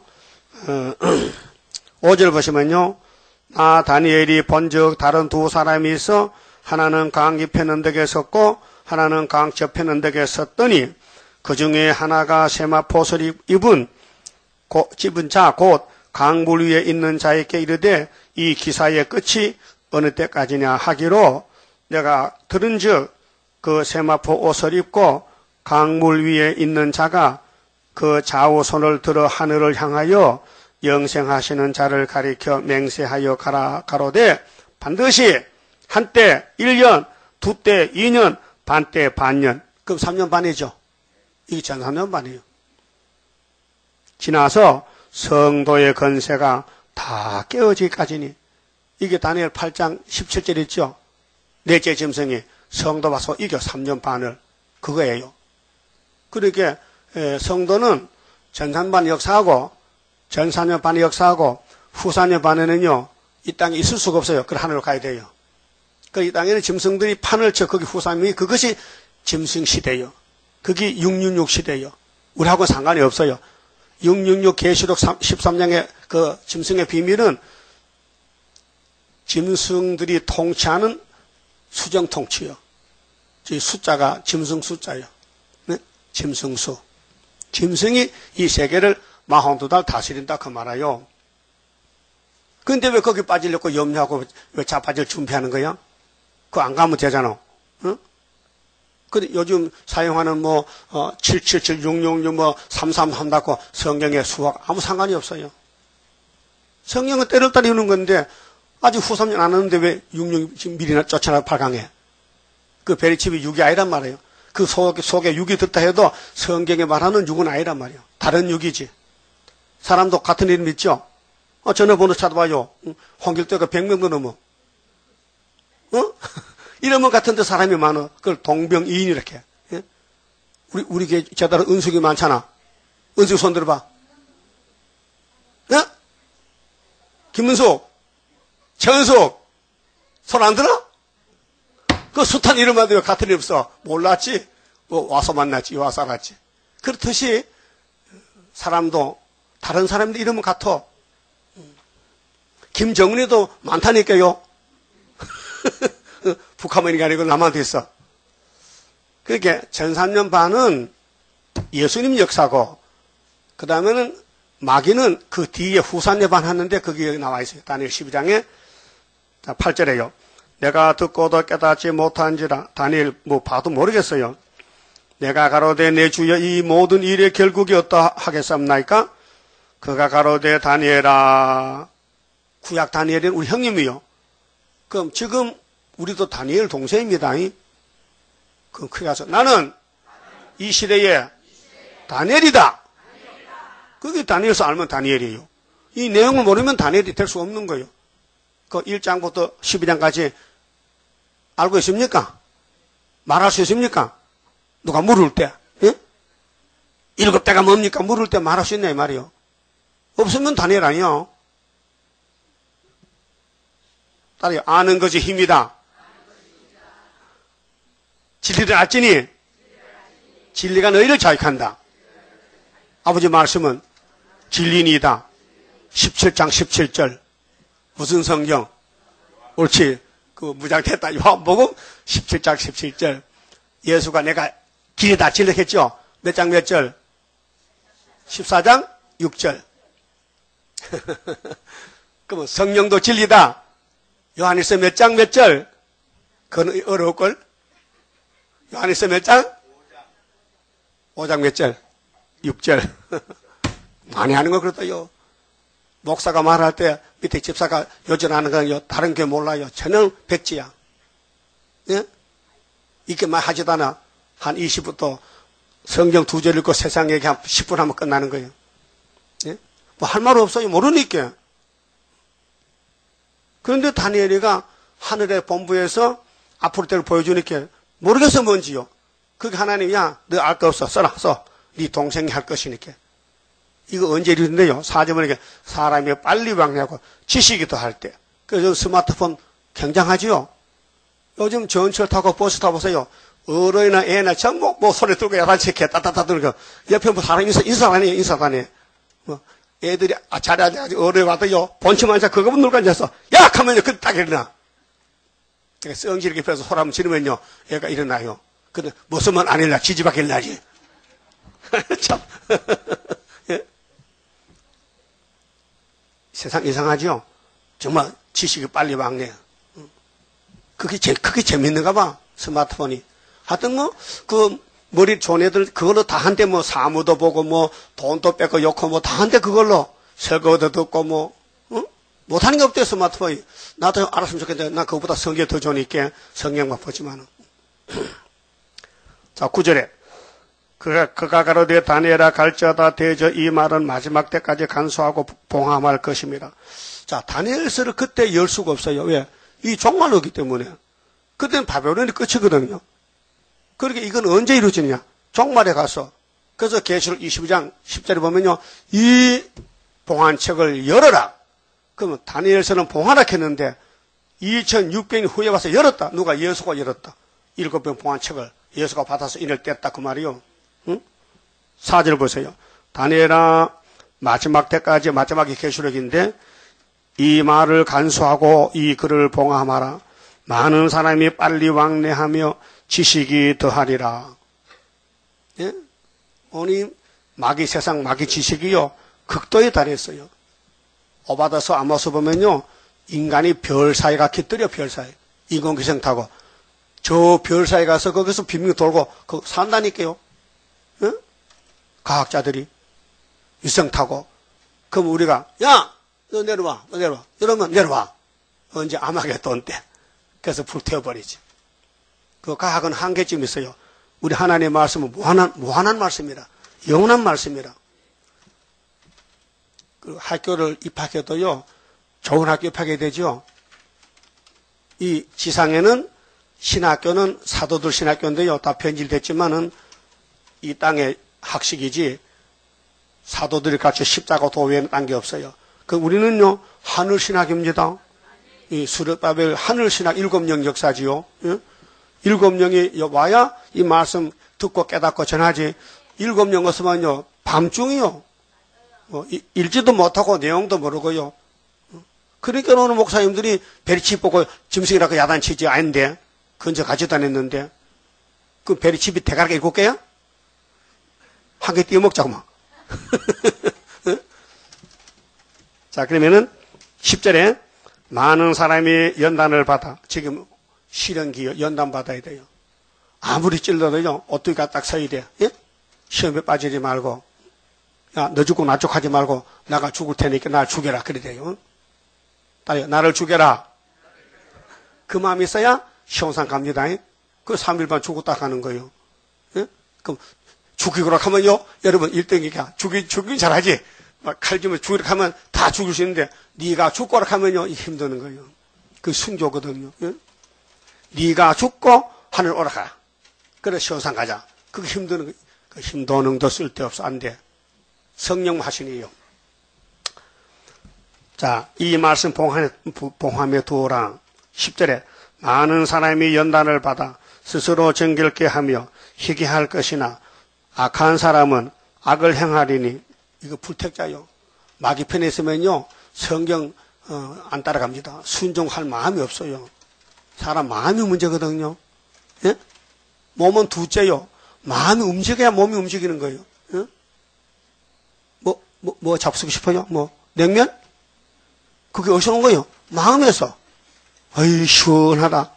5절 보시면요. 나 다니엘이 본즉 다른 두 사람이 있어 하나는 강 옆에 언덕에 섰고 하나는 강 저편 언덕에 섰더니 그 중에 하나가 세마포를 입은 자 곧 강물 위에 있는 자에게 이르되 이 기사의 끝이 어느 때까지냐 하기로 내가 들은즉 그 세마포 옷을 입고 강물 위에 있는 자가 그 좌우 손을 들어 하늘을 향하여 영생하시는 자를 가리켜 맹세하여 가로되 반드시 한때 1년, 두때 2년, 반때 반년. 그럼 3년 반이죠. 이게 전 3년 반이에요. 지나서 성도의 건세가 다 깨어지기까지니 이게 다니엘 8장 17절 있죠. 넷째 짐승이 성도 와서 이겨 3년 반을 그거예요. 그러니까 성도는 전 3반 역사하고 전 4년 반의 역사하고 후 4년 반에는요, 이 땅에 있을 수가 없어요. 그 하늘로 가야 돼요. 그 이 땅에는 짐승들이 판을 쳐, 거기 후 3년이 그것이 짐승 시대요. 그게 666 시대요. 우리하고 상관이 없어요. 666 계시록 13장의 그 짐승의 비밀은 짐승들이 통치하는 수정 통치요. 이 숫자가 짐승 숫자요. 네? 짐승수. 짐승이 이 세계를 42달 다스린다 그 말아요. 근데 왜 거기 빠지려고 염려하고 왜 자빠질 준비하는 거야? 그거 안 가면 되잖아. 응? 근데 요즘 사용하는 777, 666, 333 한다고 성경의 수학 아무 상관이 없어요. 성경은 때를 따라 이루는 건데 아직 후 3년 안 하는데 왜 66 지금 미리나 쫓아나 8강에. 그 베리칩이 6이 아니란 말이에요. 그 속에 육이 들다 해도 성경에 말하는 육은 아니란 말이야. 다른 육이지. 사람도 같은 이름 있죠? 전화번호 찾아봐요. 홍길동가 100명도 넘어. 이러면 같은데 사람이 많아. 그걸 동병이인 이렇게. 예? 우리 제대로 은숙이 많잖아. 은숙 손 들어봐. 예? 김문숙, 최은숙, 손 안 들어? 그 숱한 이름만 왜 같은 이름 써? 몰랐지? 와서 만났지, 와서 알았지. 그렇듯이 사람도 다른 사람들 이름은 같아. 김정은이도 많다니까요. 북한만이 아니고 남한테 있어. 그러니까 1300년 반은 예수님 역사고, 그 다음에는 마귀는 그 뒤에 후산에 반하는데 거기에 나와 있어요. 다니엘 12장에 8절에요. 내가 듣고도 깨닫지 못한지라. 다니엘 봐도 모르겠어요. 내가 가로되 내 주여 이 모든 일의 결국이 어떠 하겠습니까? 그가 가로되 다니엘아. 구약 다니엘은 우리 형님이요. 그럼 지금 우리도 다니엘 동생입니다. 그럼 크게 가서 나는 이 시대에 다니엘이다. 그게 다니엘서 알면 다니엘이에요. 이 내용을 모르면 다니엘이 될 수 없는 거예요. 그 1장부터 12장까지 알고 있습니까? 말할 수 있습니까? 누가 물을 때, 예? 7대가 뭡니까? 물을 때 말할 수 있냐 이 말이요. 없으면 다니엘 아니요. 따라요. 아는 것이 힘이다. 진리를 알지니 진리가 너희를 자유한다. 아버지 말씀은 진리니이다. 17장 17절. 무슨 성경? 옳지. 그 무장됐다. 요한복음 17장 17절. 예수가 내가 길이다 진리했죠. 몇 장 몇 절? 14장 6절. 그러면 성령도 진리다. 요한일서 몇 장 몇 절? 그건 어려울걸? 요한일서 몇 장? 5장 몇 절? 6절. 많이 하는 거 그렇다요. 목사가 말할 때 밑에 집사가 요전하는 거요. 다른 게 몰라요. 전혀 백지야. 예? 이렇게 말 하지도 않아. 한 20부터 성경 2절 읽고 세상 얘기 한 10분 하면 끝나는 거예요. 예? 뭐 할 말 없어요. 모르니까. 그런데 다니엘이가 하늘의 본부에서 앞으로 때를 보여주니까 모르겠어 뭔지요. 그게 하나님, 야, 너 알 거 없어. 써라, 써. 네 동생이 할 것이니까. 이거 언제 이루는데요? 4절에 사람이 빨리 왕래하고 지식이 더 할 때. 그래서 스마트폰 굉장하지요? 요즘 전철 타고 버스 타보세요. 어른이나 애나 전부 뭐 소리 들고 야단치 이렇게 따따따 들고 옆에 뭐 사람이 인사도 안 해요. 인사도 안 해. 뭐 애들이 자리에 앉아가지고 어른이 와도요. 본침 앉아 그거 누르고 앉아서 야! 하면요. 그 딱 일어나. 성질 이렇게 펴서 소리 한번 지르면요. 얘가 일어나요. 근데 무슨만 안 일어나. 지지밖에 일어나지. 참. 예? 세상 이상하죠? 정말 지식이 빨리 왕래요. 그게 재밌는가 봐. 스마트폰이. 하여튼 머리 좋은 애들 그걸로 다 한대 사무도 보고 돈도 뺏고 욕하고 다 한대 그걸로 설거도 듣고 응? 못하는 게 없대 스마트폰이. 나도 알았으면 좋겠는데 나 그거보다 성경이 더 좋으니까 성경만 보지만은. 자, 9절에 그가 가로되 다니엘아 갈지어다 대저 이 말은 마지막 때까지 간수하고 봉함할 것입니다. 자, 다니엘서를 그때 열 수가 없어요. 왜? 이 종말로기 때문에. 그때는 바벨론이 끝이거든요. 그러니까 이건 언제 이루어지느냐? 종말에 가서. 그래서 계시록 22장 10절에 보면요. 이 봉한책을 열어라. 그러면 다니엘서는 봉하라 했는데 2600년 후에 와서 열었다. 누가? 예수가 열었다. 7병 봉한책을 예수가 받아서 인을 뗐다 그 말이요. 응? 4절 보세요. 다니엘아 마지막 때까지 마지막이 계시록인데 이 말을 간수하고 이 글을 봉함하라. 많은 사람이 빨리 왕래하며 지식이 더하리라. 예? 오니 마귀 세상 마귀 지식이요 극도에 달했어요. 오바다서 아모스 보면요 인간이 별 사이 같이 뜨려. 별 사이 인공위성 타고 저 별 사이 가서 거기서 빙빙 돌고 산다니까요. 예? 과학자들이 위성 타고. 그럼 우리가 야 너 내려와 너 내려와 이러면 내려와. 언제 아마겟돈 때. 그래서 불태워버리지. 그 과학은 한계쯤 있어요. 우리 하나님의 말씀은 무한한 말씀이라. 영원한 말씀이라. 그 학교를 입학해도요, 좋은 학교 입학해야 되죠. 이 지상에는 신학교는 사도들 신학교인데요, 다 변질됐지만은 이 땅의 학식이지 사도들이 가르쳐 십자가 도 외에는 딴 게 없어요. 그 우리는요, 하늘 신학입니다. 이 수르바벨 하늘 신학 일곱 영 역사지요. 예? 일곱 영이 와야 이 말씀 듣고 깨닫고 전하지. 일곱 영 없으면요, 밤중이요. 읽지도 못하고 내용도 모르고요. 그러니까 오늘 목사님들이 베리칩 보고 짐승이라고 야단치지 아닌데, 근처 가지도 않았는데, 그 베리칩이 대가리가 7개야? 한 개 띄워먹자고 막. 자, 그러면은 10절에 많은 사람이 연단을 받아. 지금 실현기요. 연단 받아야 돼요. 아무리 찔러도요, 어떻게 딱 서야 돼. 예? 시험에 빠지지 말고. 야, 너 죽고 나 죽하지 말고, 나가 죽을 테니까 날 죽여라. 그래 돼요. 나를 죽여라. 그 마음이 있어야 시험상 갑니다. 그 3일반 죽었다 가는 거예요. 예? 그럼 죽이고라 하면요, 여러분 1등이니까 죽이긴 잘하지. 막 칼 쥐면 죽이라 하면 다 죽일 수 있는데, 네가 죽고라 하면요, 힘드는 거예요. 그 순교거든요. 예? 네가 죽고 하늘 오락하라. 그래 시험상 가자. 그게 힘드는 거예요. 그 힘도 능도 쓸데없어. 안 돼. 성령 하시니요. 자, 이 말씀 봉함에 두어라. 10절에 많은 사람이 연단을 받아 스스로 정결케 하며 희귀할 것이나 악한 사람은 악을 행하리니. 이거 불택자요. 마귀 편에 있으면요, 성경 안 따라갑니다. 순종할 마음이 없어요. 사람 마음이 문제거든요. 예? 몸은 둘째요. 마음이 움직여야 몸이 움직이는 거예요. 예? 뭐 잡수고 싶어요? 냉면? 그게 어디서 온 거예요? 마음에서. 어이, 시원하다.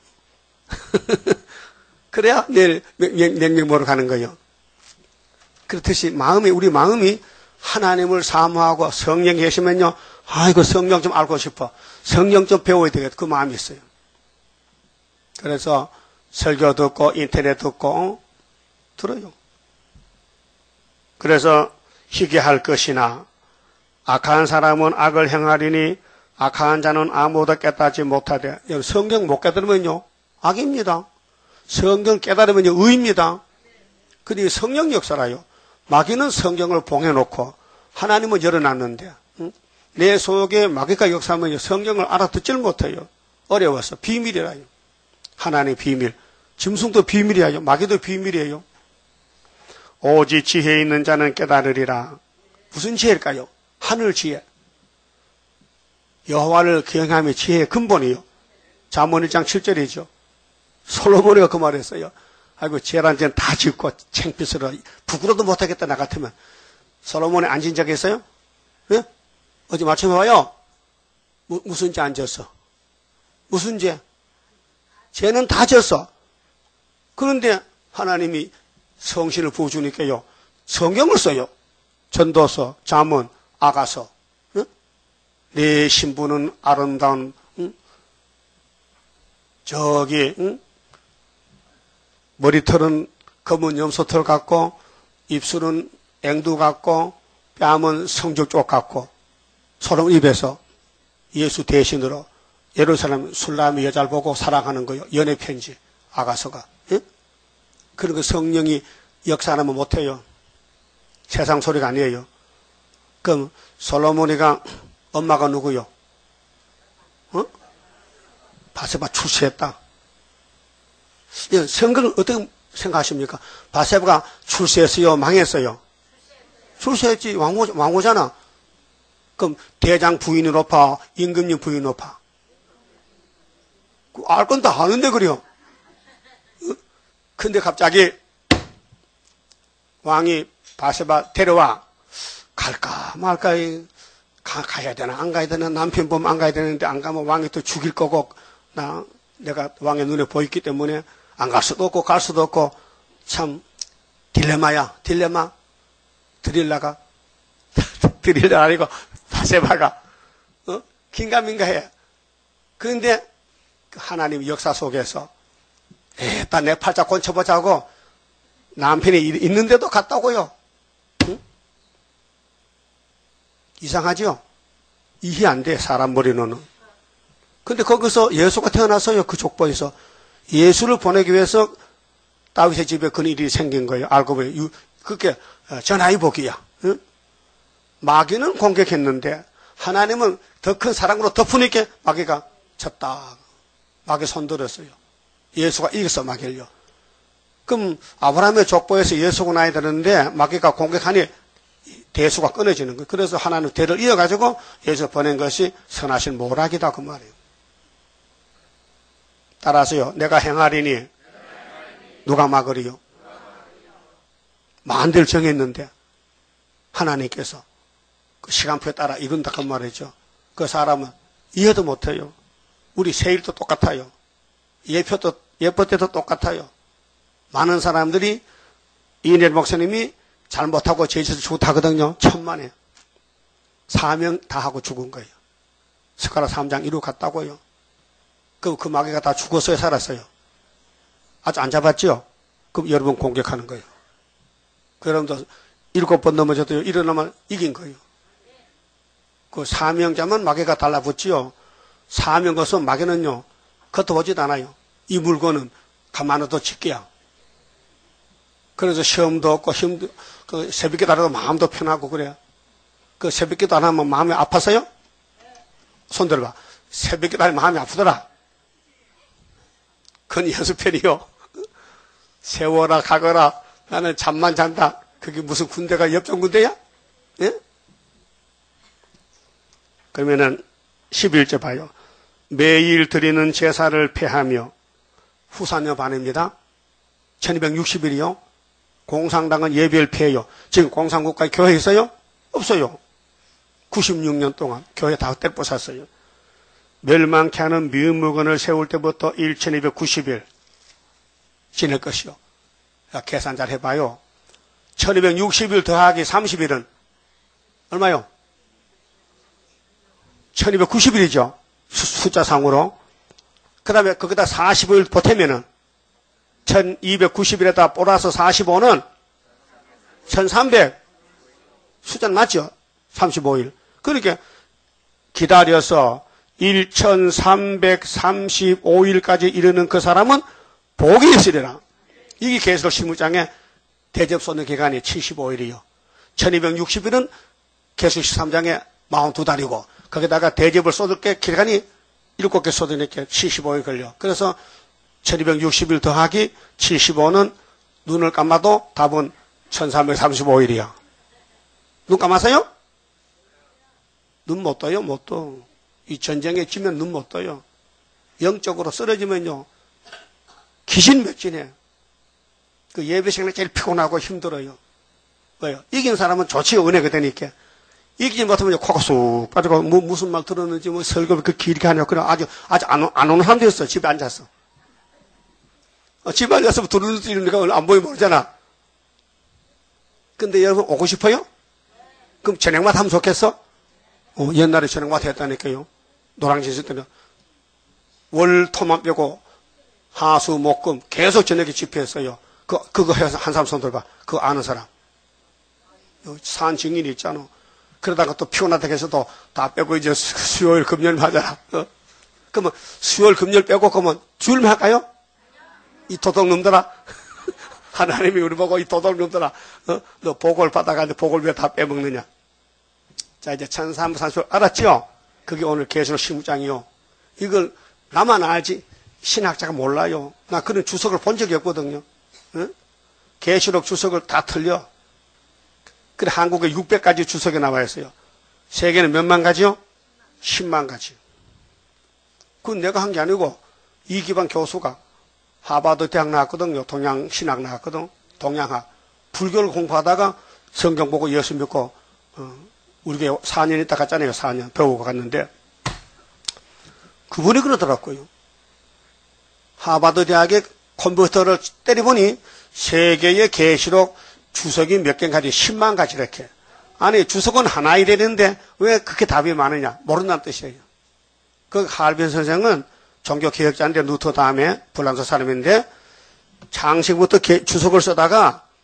그래야 내일 냉면 먹으러 가는 거예요. 그렇듯이 우리 마음이 하나님을 사모하고 성령 계시면요, 아이고, 성령 좀 알고 싶어. 성령 좀 배워야 되겠다. 그 마음이 있어요. 그래서 설교 듣고, 인터넷 듣고, 들어요. 그래서 희귀할 것이나, 악한 사람은 악을 행하리니, 악한 자는 아무도 깨닫지 못하되. 성경 못 깨달으면요, 악입니다. 성경 깨달으면요, 의입니다. 그러니 성령 역사라요. 마귀는 성경을 봉해놓고 하나님은 열어놨는데, 내 속에 마귀가 역사하면 성경을 알아듣질 못해요. 어려워서. 비밀이라요. 하나님의 비밀. 짐승도 비밀이에요. 마귀도 비밀이에요. 오직 지혜 있는 자는 깨달으리라. 무슨 지혜일까요? 하늘 지혜. 여호와를 경외함의 지혜의 근본이요. 잠언 1장 7절이죠. 솔로몬이가 그 말했어요. 아이고, 제란전 다 짓고 창피스러 부끄러도 못하겠다, 나 같으면. 솔로몬이 앉은 적 있어요? 예? 어디 맞춰봐요. 무슨 죄 안 졌어? 무슨 죄? 죄는 다 졌어. 그런데 하나님이 성신을 부어주니까요, 성경을 써요. 전도서, 잠언, 아가서. 예? 내 신부는 아름다운, 저기, 머리털은 검은 염소털 같고, 입술은 앵두 같고, 뺨은 성적쪽 같고, 소름 입에서 예수 대신으로 예루살렘 술람의 여자를 보고 사랑하는 거요. 연애 편지, 아가서가. 예? 그런 거 성령이 역사하면 못해요. 세상 소리가 아니에요. 그럼 솔로몬이가 엄마가 누구요? 바세바 출세했다. 성경을 어떻게 생각하십니까? 바세바가 출세했어요? 망했어요? 출세했지. 왕후잖아. 그럼 대장 부인이 높아? 임금님 부인이 높아? 알 건 다 아는데 그래요. 근데 갑자기 왕이 바세바 데려와. 갈까 말까, 가야 되나 안 가야 되나, 남편 보면 안 가야 되는데 안 가면 왕이 또 죽일 거고, 내가 왕의 눈에 보였기 때문에 안 갈 수도 없고 갈 수도 없고, 참 딜레마야. 딜레마. 드릴라가 드릴라 아니고 바세바가 긴가민가해. 그런데 하나님 역사 속에서 딱 내 팔자 곤쳐보자고 남편이 있는데도 갔다고요. 응? 이상하죠? 이해 안 돼, 사람 머리로는. 근데 거기서 예수가 태어났어요. 그 족보에서. 예수를 보내기 위해서 다윗의 집에 그런 일이 생긴 거예요. 알고 보니 그게 전하의 복이야. 응? 마귀는 공격했는데 하나님은 더 큰 사랑으로 덮으니까 마귀가 졌다. 마귀 손들었어요. 예수가 이겼어, 마귀를요. 그럼 아브라함의 족보에서 예수가 나야 되는데 마귀가 공격하니 대수가 끊어지는 거예요. 그래서 하나님 대를 이어가지고 예수 보낸 것이 선하신 모락이다 그 말이에요. 따라서요. 내가 행하리니 누가 막으리요? 만대를 정했는데 하나님께서 그 시간표에 따라 이룬다 그 말이죠. 그 사람은 이해도 못해요. 우리 세일도 똑같아요. 예표 때도 똑같아요. 많은 사람들이 이인일 목사님이 잘못하고 제주에서 죽었다거든요. 천만에. 사명 다 하고 죽은 거예요. 스가랴 3장 이루 갔다고요. 그 마귀가 다 죽었어요, 살았어요? 아직 안 잡았죠? 그럼 여러분 공격하는 거예요. 그 여러분도 7번 넘어져도 일어나면 이긴 거예요. 그 사명자만 마귀가 달라붙지요. 사명 것은 마귀는요, 겉어보지도 않아요. 이 물건은 가만둬도 짓게야. 그래서 시험도 없고 힘도, 그 새벽기도 안 하고 마음도 편하고 그래요. 그 새벽기도 안 하면 마음이 아파서요? 손 들어봐. 새벽기도 안 하면 마음이 아프더라. 그건 예수편이요. 세워라 가거라. 나는 잠만 잔다. 그게 무슨 군대가 옆전 군대야? 예? 그러면은 11절 봐요. 매일 드리는 제사를 폐하며 후사녀 반입니다. 1260일이요. 공산당은 예배를 폐해요. 지금 공산국가에 교회 있어요? 없어요. 96년 동안 교회 다 떼부쉈어요. 멸망케 하는 미음무건을 세울 때부터 1290일 지낼 것이요. 계산 잘 해봐요. 1260일 더하기 30일은 얼마요? 1290일이죠. 숫자상으로. 그 다음에 거기다 45일 보태면은 1290일에다 플러스 45는 1300. 숫자는 맞죠? 35일. 그러니까 기다려서 1335일까지 이르는 그 사람은 복이 있으리라. 이게 계시록 16장에 대접 쏟는 기간이 75일이요. 1260일은 계시록 13장에 42달이고 거기다가 대접을 쏟을 게 기간이 7개 쏟으니까 75일 걸려. 그래서 1260일 더하기 75는 눈을 감아도 답은 1335일이야. 눈 감았어요? 눈 못 떠요? 못 떠. 이 전쟁에 지면 눈 못 떠요. 영적으로 쓰러지면요. 기신맥진해. 그 예배 시간에 제일 피곤하고 힘들어요. 왜요? 이긴 사람은 좋지요. 은혜가 되니까. 이기지 못하면 코가 쑥 빠지고 무슨 말 들었는지 설교를 그 길게 하냐고. 그래 아직 안 오는 사람도 있어. 집에 앉아서. 집에 앉아서 두루두루니까 안 보이면 모르잖아. 근데 여러분 오고 싶어요? 그럼 저녁마다 하면 좋겠어? 옛날에 저녁마다 했다니까요. 노량진 있을 때는 월, 토만 빼고 하수, 목금 계속 저녁에 집회했어요. 그거 해서 한 사람 손 들어봐. 그거 아는 사람. 산 증인이 있잖아. 그러다가 또 피곤하다고 해서 또 다 빼고 이제 수요일, 금요일 하잖아. 그러면 수요일, 금요일 빼고 그러면 주일만 할까요? 이 도둑놈들아. 하나님이 우리 보고 이 도둑놈들아. 너 복을 받아가지고 복을 왜 다 빼먹느냐. 자, 이제 1330 알았죠? 그게 오늘 계시록 16장이요. 이걸 나만 알지 신학자가 몰라요. 나 그런 주석을 본 적이 없거든요. 계시록 주석을 다 틀려. 그래 한국에 600가지 주석이 나와 있어요. 세계는 몇만 가지요? 10만 가지. 그건 내가 한 게 아니고 이기반 교수가 하버드 대학 나왔거든요. 동양신학 나왔거든. 동양학. 불교를 공부하다가 성경 보고 예수 믿고 우리 교회 4년 있다 갔잖아요. 4년 배우고 갔는데 그분이 그러더라고요. 하버드 대학의 컴퓨터를 때려보니 세계의 계시록 주석이 몇 개인가 10만 가지 이렇게. 아니 주석은 하나이 되는데 왜 그렇게 답이 많으냐. 모른다는 뜻이에요. 그 할빈 선생은 종교개혁자인데 루터 다음에 불란서 사람인데 장식부터 주석을 쓰다가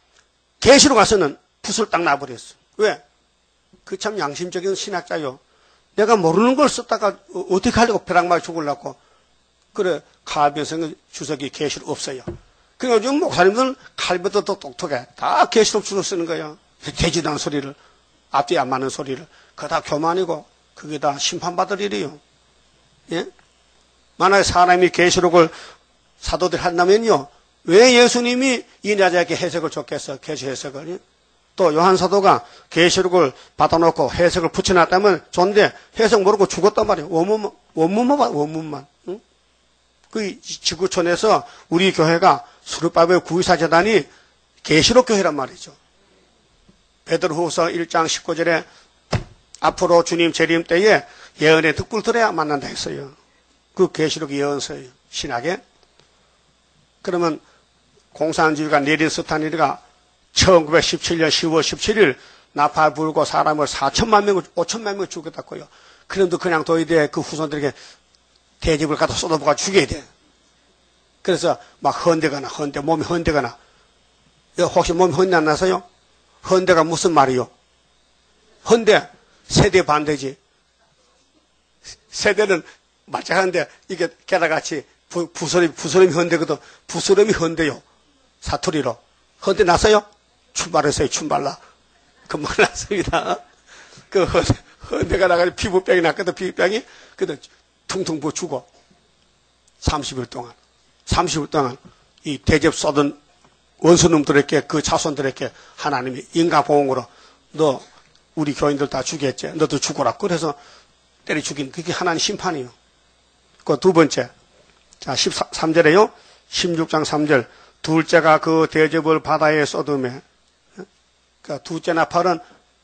계시록 가서는 붓을 딱 놔버렸어. 왜? 그 참 양심적인 신학자요. 내가 모르는 걸 썼다가 어떻게 하려고 벼락맞아 죽으려고. 그래, 가변성 주석이 계시록 없어요. 그래가지고 목사님들은 칼보다 더 똑똑해. 다 계시록 주석 쓰는 거야. 되지도 않은 소리를. 앞뒤 안 맞는 소리를. 그거 다 교만이고, 그게 다 심판받을 일이요. 예? 만약에 사람이 계시록을 사도들이 한다면요. 왜 예수님이 이 여자에게 해석을 줬겠어? 계시 해석을. 예? 또 요한 사도가 계시록을 받아놓고 해석을 붙여놨다면 좋은데 해석 모르고 죽었단 말이에요. 원문만. 응? 그 지구촌에서 우리 교회가 수르바벨 구의사 재단이 계시록 교회란 말이죠. 베드로후서 1장 19절에 앞으로 주님 재림 때에 예언의 득불 들어야 만난다 했어요. 그 계시록 예언서예요. 신학에. 그러면 공산주의가 내린 스탄리가 1917년 10월 17일 나팔 불고 사람을 4천만 명, 5천만 명 죽였다고요. 그럼도 그냥 둬야 돼. 그 후손들에게 대접을 갖다 쏟아부어 죽여야 돼. 그래서 막 헌대거나, 몸이 헌대거나. 혹시 몸이 헌대 안 나서요? 헌대가 무슨 말이요? 헌대, 세대 반대지. 세대는 말짱한데 이게 깨달같이 부스럼이 헌대거든. 부스럼이 헌대요. 사투리로. 헌대 났어요? 출발했어요. 출발라. 금방 났습니다. 그 헌대가 나가지고 피부병이 났거든. 피부병이. 그래도 퉁퉁 부어 죽어. 30일 동안 이 대접 쏟은 원수놈들에게 그 자손들에게 하나님이 인과보응으로 너 우리 교인들 다 죽였지. 너도 죽어라. 그래서 때려 죽인 그게 하나님 심판이에요. 그 두 번째. 자, 13절에요. 16장 3절. 둘째가 그 대접을 바다에 쏟음에. 그러니까 둘째 나팔은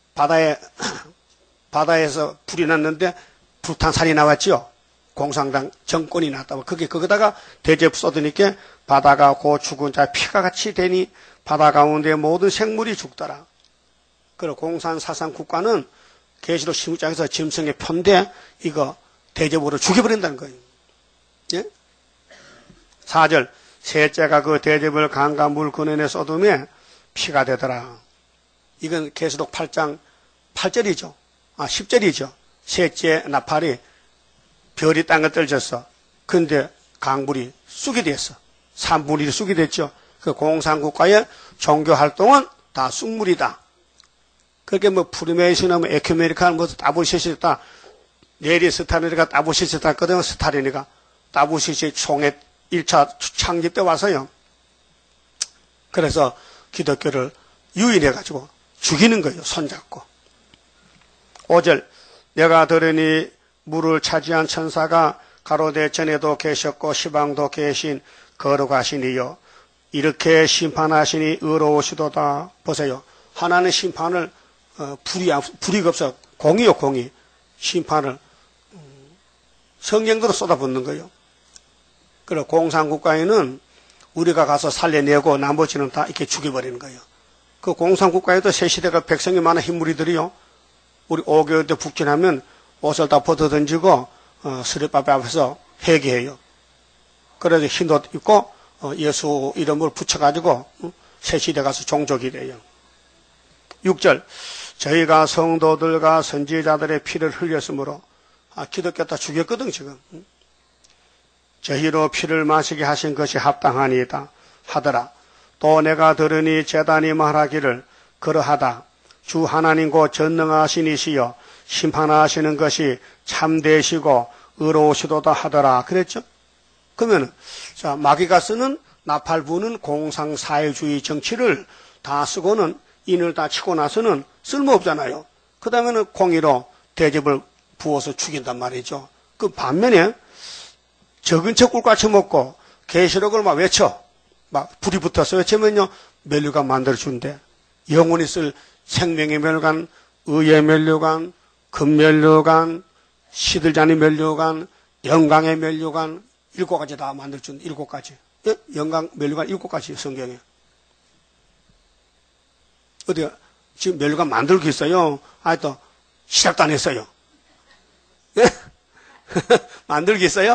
바다에서 불이 났는데 불탄산이 나왔죠. 공산당 정권이 났다고. 거기다가 대접 쏟으니까 바다가 고 죽은 자 피가 같이 되니 바다 가운데 모든 생물이 죽더라. 그리고 공산사상 국가는 계시록 16장에서 짐승의 편대 이거 대접으로 죽여버린다는 거예요. 예? 4절. 셋째가 그 대접을 강과 물 근원에 쏟음에 피가 되더라. 이건 계시록 8장 8절이죠. 10절이죠. 셋째 나팔이 별이 땅에 떨어졌어. 근데 강물이 쑥이 됐어. 산물이 쑥이 됐죠. 그 공산국가의 종교 활동은 다 쑥물이다. 그렇게 뭐 프리메이슨하고 에큐메니카는 뭐 따보시시다. 네리 스타리니가 따보시시다 했거든요. 스타리니가 따보시시 총회 1차 창립 때 와서요. 그래서 기독교를 유인해가지고 죽이는 거예요. 손잡고. 5절. 내가 들으니 물을 차지한 천사가 가로대 전에도 계셨고 시방도 계신 거룩하시니요. 이렇게 심판하시니 의로우시도다. 보세요. 하나는 심판을 불이가 없어. 공이요, 공이. 심판을 성령대로 쏟아붓는 거예요. 그리고 공산국가에는 우리가 가서 살려내고 나머지는 다 이렇게 죽여버리는 거예요. 그 공산국가에도 새 시대가 백성이 많은 흰무리들이요. 우리 5개월 때 북진하면 옷을 다 벗어던지고 스리바베 앞에서 회개해요. 그래서 흰 옷 입고 예수 이름을 붙여가지고 새 시대 가서 종족이 돼요. 6절. 저희가 성도들과 선지자들의 피를 흘렸으므로 기독교 다 죽였거든 지금. 저희로 피를 마시게 하신 것이 합당하니이다 하더라. 또 내가 들으니 제단이 말하기를 그러하다. 주 하나님 곧 전능하신 이시여 심판하시는 것이 참되시고 의로우시도다 하더라. 그랬죠? 그러면 자 마귀가 쓰는 나팔 부는 공상사회주의 정치를 다 쓰고는 인을 다 치고 나서는 쓸모없잖아요. 그 다음에는 공의로 대접을 부어서 죽인단 말이죠. 그 반면에 적은 척 꿀같이 먹고 계시록을 막 외쳐. 막 불이 붙어서 외치면요. 면류관 만들어준대. 영원히 쓸 생명의 면류관, 의의 면류관, 금면류관, 시들자니 면류관, 영광의 면류관 7가지 다 만들어준 7가지. 예? 영광 면류관 7가지 성경에. 어디가 지금 면류관 만들고 있어요. 또 시작도 안 했어요. 예? 만들고 있어요?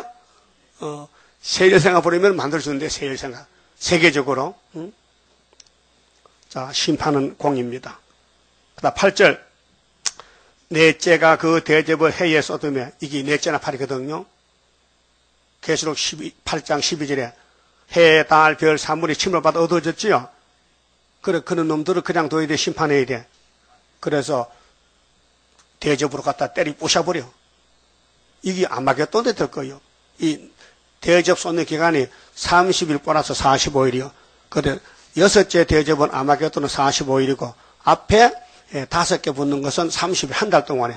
세일생활 보내면 만들어주는데 세일생활 세계적으로. 자, 심판은 공입니다. 그다음 8절. 넷째가 그 대접을 해에 쏟으며, 이게 넷째 나팔이거든요. 계시록 8장 12절에 해, 달, 별, 사물이 침을 받아 얻어졌지요. 그래, 그런 놈들을 그냥 둬야 돼, 심판해야 돼. 그래서 대접으로 갖다 때리 부셔버려. 이게 아마겟돈에 될 거예요. 이 대접 쏟는 기간이 30일 플러스 45일이요. 그런데 여섯째 대접은 아마겟돈은 45일이고 앞에 5개 붙는 것은 30일, 한 달 동안에.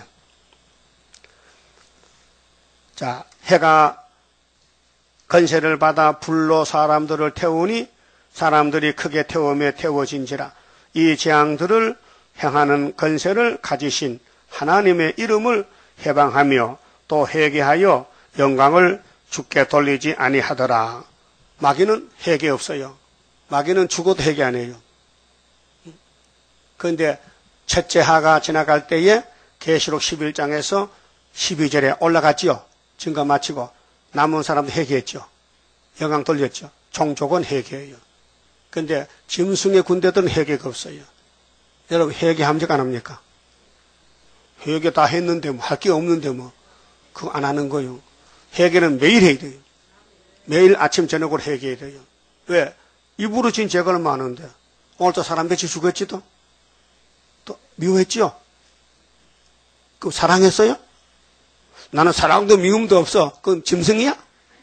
자, 해가 건세를 받아 불로 사람들을 태우니 사람들이 크게 태우며 태워진지라. 이 재앙들을 행하는 건세를 가지신 하나님의 이름을 해방하며 또 회개하여 영광을 주께 돌리지 아니하더라. 마귀는 회개 없어요. 마귀는 죽어도 회개 안 해요. 그런데 첫째 하가 지나갈 때에 계시록 11장에서 12절에 올라갔지요. 증거 마치고 남은 사람도 회개했죠. 영광 돌렸죠. 종족은 회개해요. 그런데 짐승의 군대들은 회개가 없어요. 여러분 회개합니까 안 합니까? 회개 다 했는데 뭐 할 게 없는데 뭐 그거 안 하는 거요. 회개는 매일 해야 돼요. 매일 아침 저녁으로 회개해야 돼요. 왜? 입으로 진 죄가 많은데 오늘 또 사람 같이 죽었지도 또 미워했지요. 그럼 사랑했어요? 나는 사랑도 미움도 없어. 그럼 짐승이야?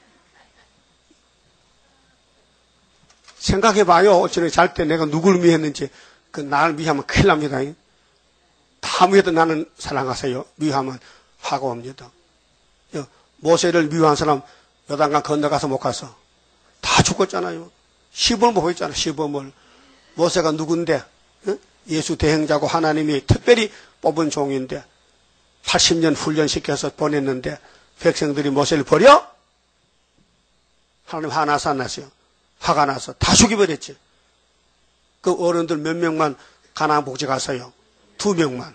생각해봐요. 저녁에 잘 때 내가 누굴 미워했는지. 그 나를 미워하면 큰일 납니다. 다 미워도 나는 사랑하세요. 미워하면 화가 옵니다. 모세를 미워한 사람 요단강 건너가서 못 가서 다 죽었잖아요. 시범을 보였잖아요. 시범을. 모세가 누군데? 예수 대행자고 하나님이 특별히 뽑은 종인데 80년 훈련시켜서 보냈는데 백성들이 모세를 버려? 하나님 화나서 안 났어요. 화가 나서 다 죽여버렸지. 그 어른들 몇 명만 가나안 복지 갔어요. 2명만.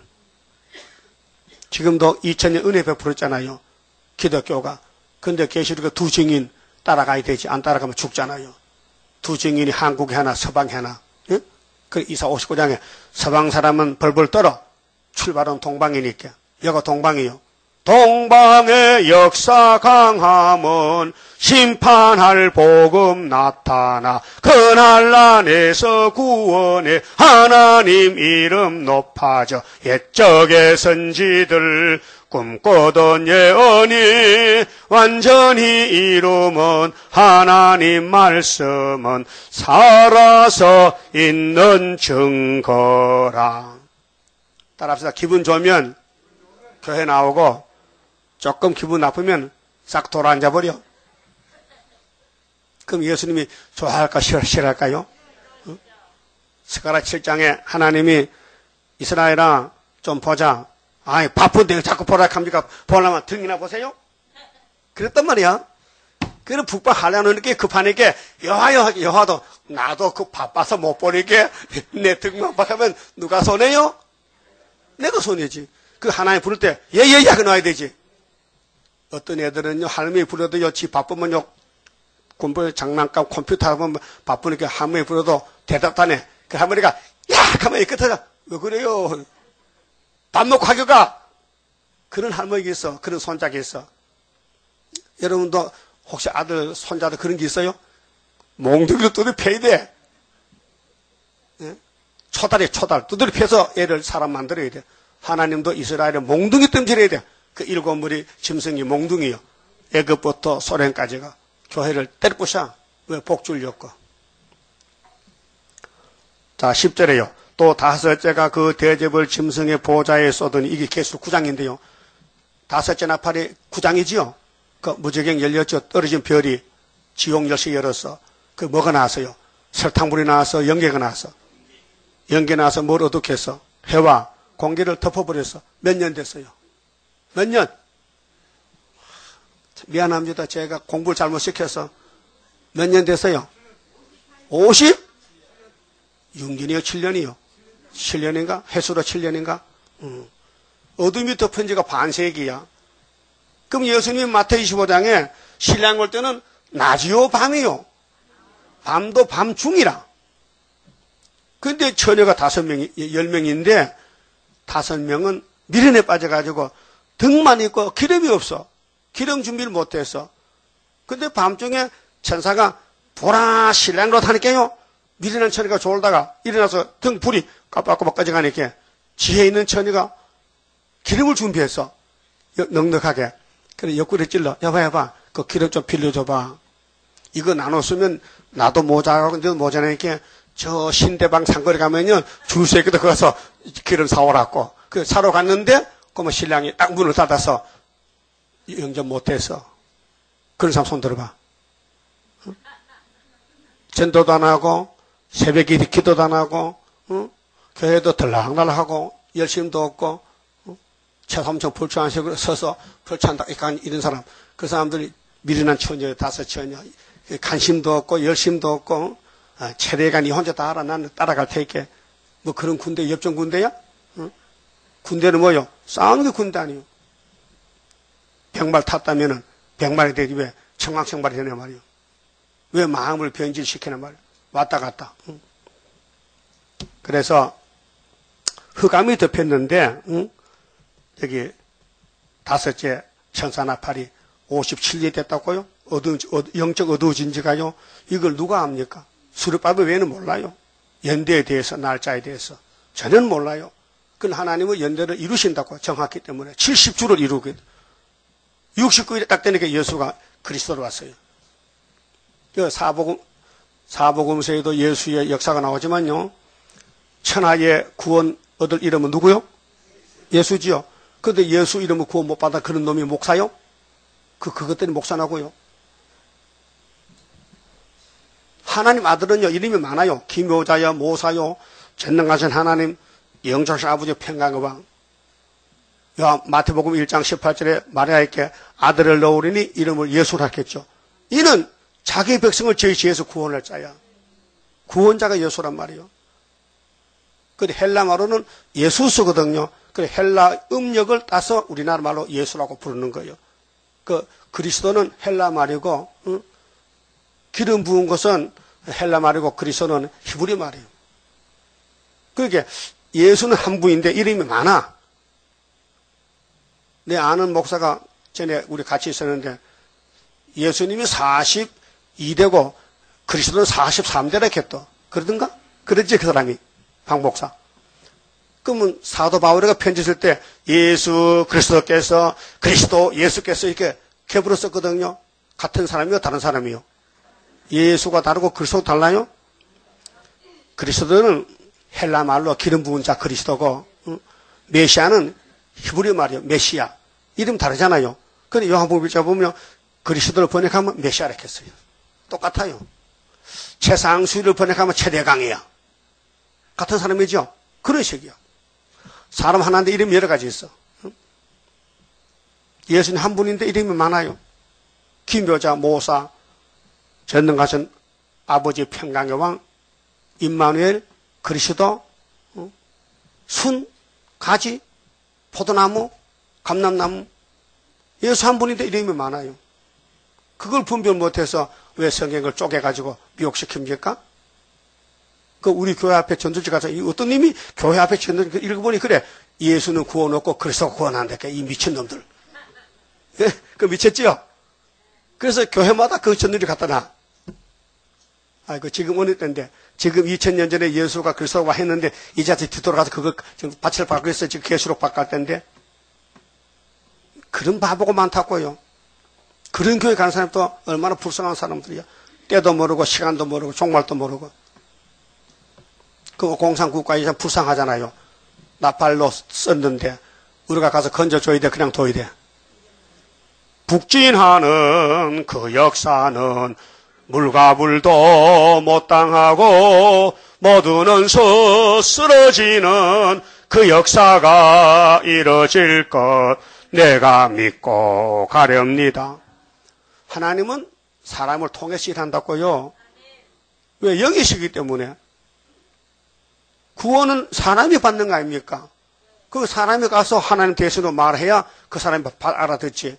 지금도 2000년 은혜 베풀었잖아요. 기독교가. 근데 계시록에 2 증인 따라가야 되지. 안 따라가면 죽잖아요. 2 증인이 한국에 하나 서방에 하나. 예? 그 이사 59장에 서방 사람은 벌벌 떨어. 출발은 동방이니까. 여가 동방이요. 동방의 역사 강함은 심판할 복음 나타나 그날 안에서 구원의 하나님 이름 높아져 옛적의 선지들 꿈꾸던 예언이 완전히 이루면 하나님 말씀은 살아서 있는 증거라. 따라합시다. 기분 좋으면 교회 나오고 조금 기분 나쁘면 싹 돌아앉아버려. 그럼 예수님이 좋아할까 싫어할까요? 스가랴 7장에 하나님이 이스라엘아 좀 보자. 아이 바쁜데 자꾸 보라 합니까? 보려면 등이나 보세요. 그랬단 말이야. 그래서 북방 하려는 게 급하니까 여하도 나도 그 바빠서 못 보니까 내 등만 박하면 누가 손해요? 내가 손해지. 그 하나님 부를 때 예예야 그 놔야 되지. 어떤 애들은요 할머니 부르도요 지 바쁘면요 공부 장난감 컴퓨터 하면 바쁘니까 할머니 부르도 대답도 안 해. 그 할머니가 야 가만히 끝에서 왜 그래요? 밥 먹고 하겨가. 그런 할머니가 있어. 그런 손자가 있어. 여러분도 혹시 아들 손자들 그런 게 있어요? 몽둥이로 두드려 패야 돼. 예? 초달 두드려 패서 애를 사람 만들어야 돼. 하나님도 이스라엘을 몽둥이 뜸질해야 돼. 그 7무리 짐승이 몽둥이요. 애굽부터 소련까지가 교회를 때려부셔. 왜? 복 주려고. 자 10절에요. 또 5째가 그 대접을 짐승의 보좌에 쏟으니 이게 계시록 9장인데요. 5째 나팔이 9장이지요. 그 무저갱 열렸죠. 떨어진 별이 지옥 열쇠 열었어. 그 뭐가 나왔어요? 설탕물이 나와서 연기가 나왔어. 연기 나와서 뭘 어둑했어? 해와 공기를 덮어버렸어. 몇 년 됐어요? 몇 년? 미안합니다. 제가 공부를 잘못 시켜서. 몇 년 됐어요? 50? 6년이요? 7년이요? 7년인가? 해수로 7년인가? 어둠이 덮은 지가 반세기야. 그럼 예수님 마태복음 25장에 신랑 올 때는 낮이요 밤이요? 밤도 밤중이라. 근데 처녀가 5명이, 10명인데 5명은 미련에 빠져가지고 등만 있고 기름이 없어. 기름 준비를 못했어. 근데 밤중에 천사가 보라 신랑으로 타니까요. 미련한 처녀가 졸다가 일어나서 등 불이 깜빡깜빡 꺼져가니까 지혜 있는 처녀가 기름을 준비했어. 넉넉하게. 그래 옆구리에 찔러. 여봐. 그 기름 좀 빌려줘봐. 이거 나눠 쓰면 나도 모자라고 너도 모자라니까 저 신대방 상거리 가면요. 줄 서 있거든. 거기 가서 기름 사오라고. 그 사러 갔는데 그러면 신랑이 딱 문을 닫아서 영접 못해서. 그런 사람 손 들어봐. 응? 전도도 안 하고 새벽에 기도도 안 하고 교회도 들락날락하고 열심도 없고 채소 엄청 불추한식으로 서서 불추한다 이런 사람. 그 사람들이 미련한 처녀 5 처녀 관심도 없고 열심도 없고 체대가 니 혼자 다 알아. 나는 따라갈 테니까. 뭐 그런 군대 옆전 군대야? 응? 군대는 뭐요? 싸우는 게 군대 아니요. 100말 탔다면은 100마리 되지 왜 청강청발이 되냐 말이요. 왜 마음을 변질시키냐 말이요. 왔다 갔다. 응? 그래서 흑암이 덮였는데 여기 5째 천사나팔이 57리 됐다고요? 영적 어두워진 지가요? 이걸 누가 압니까? 수르바벨 외에는 몰라요. 연대에 대해서, 날짜에 대해서. 전혀 몰라요. 그건 하나님은 연대를 이루신다고 정확히 때문에 70주를 이루게 69일에 딱 되니까 예수가 그리스도로 왔어요. 사복음서에도 예수의 역사가 나오지만요. 천하의 구원 얻을 이름은 누구요? 예수지요. 그런데 예수 이름을 구원 못 받아 그런 놈이 목사요? 그것 때문에 목사나고요. 하나님 아들은요, 이름이 많아요. 기묘자요, 모사요, 전능하신 하나님, 영존하신 아버지 평강의 왕. 마태복음 1장 18절에 마리아에게 아들을 낳으리니 이름을 예수라 했겠죠. 이는 자기 백성을 저희 죄에서 구원할 자야. 구원자가 예수란 말이에요. 근데 헬라 말로는 예수스거든요. 그 헬라 음력을 따서 우리나라 말로 예수라고 부르는 거예요. 그 그리스도는 헬라 말이고, 기름 부은 것은 헬라 말이고 그리스도는 히브리 말이에요. 그러니까 예수는 한 분인데 이름이 많아. 내 아는 목사가 전에 우리 같이 있었는데 예수님이 42대고 그리스도는 43대라 했겠다. 그러던가? 그랬지 그 사람이 박 목사. 그러면 사도 바울이가 편지 쓸 때 예수 그리스도께서 그리스도 예수께서 이렇게 겹으로 썼거든요. 같은 사람이요 다른 사람이요? 예수가 다르고 그리스도가 달라요? 그리스도는 헬라 말로 기름 부은 자 그리스도고 메시아는 히브리 말이에요. 메시아. 이름 다르잖아요. 그런데 요한복음 1장 보면 그리스도를 번역하면 메시아라 했어요. 똑같아요. 최상수를 번역하면 최대강이야. 같은 사람이죠? 그런 식이야. 사람 하나인데 이름이 여러 가지 있어. 예수님 한 분인데 이름이 많아요. 기묘자, 모사, 전능하신 아버지 평강의 왕, 임마누엘, 그리스도, 순, 가지, 포도나무, 감람나무. 예수 한 분인데 이름이 많아요. 그걸 분별 못해서 왜 성경을 쪼개가지고 미혹시킵니까? 그 우리 교회 앞에 전도지 가서 어떤 님이 교회 앞에 전도지 읽어보니 그래. 예수는 구원 없고 그리스도가 구원한다. 이 미친놈들. 네? 그 미쳤지요? 그래서 교회마다 그 전도지 갖다 놔. 아이고, 지금 어느 때인데, 지금 2000년 전에 예수가 그리스도가 했는데, 이제 뒤돌아가서 그거 지금 밭을 받고 있어요. 지금 계수록 바꿀 때인데. 그런 바보가 많다고요. 그런 교회 가는 사람도 얼마나 불쌍한 사람들이야. 때도 모르고, 시간도 모르고, 종말도 모르고. 그 공산국가에 참 불쌍하잖아요. 나팔로 썼는데, 우리가 가서 건져줘야 돼, 그냥 둬야 돼. 북진하는 그 역사는 물과 불도 못 당하고 모두는 쓰러지는 그 역사가 이뤄질 것 내가 믿고 가렵니다. 하나님은 사람을 통해서 일한다고요. 왜? 영이시기 때문에. 구원은 사람이 받는 거 아닙니까? 그 사람이 가서 하나님 대신으로 말해야 그 사람이 알아듣지.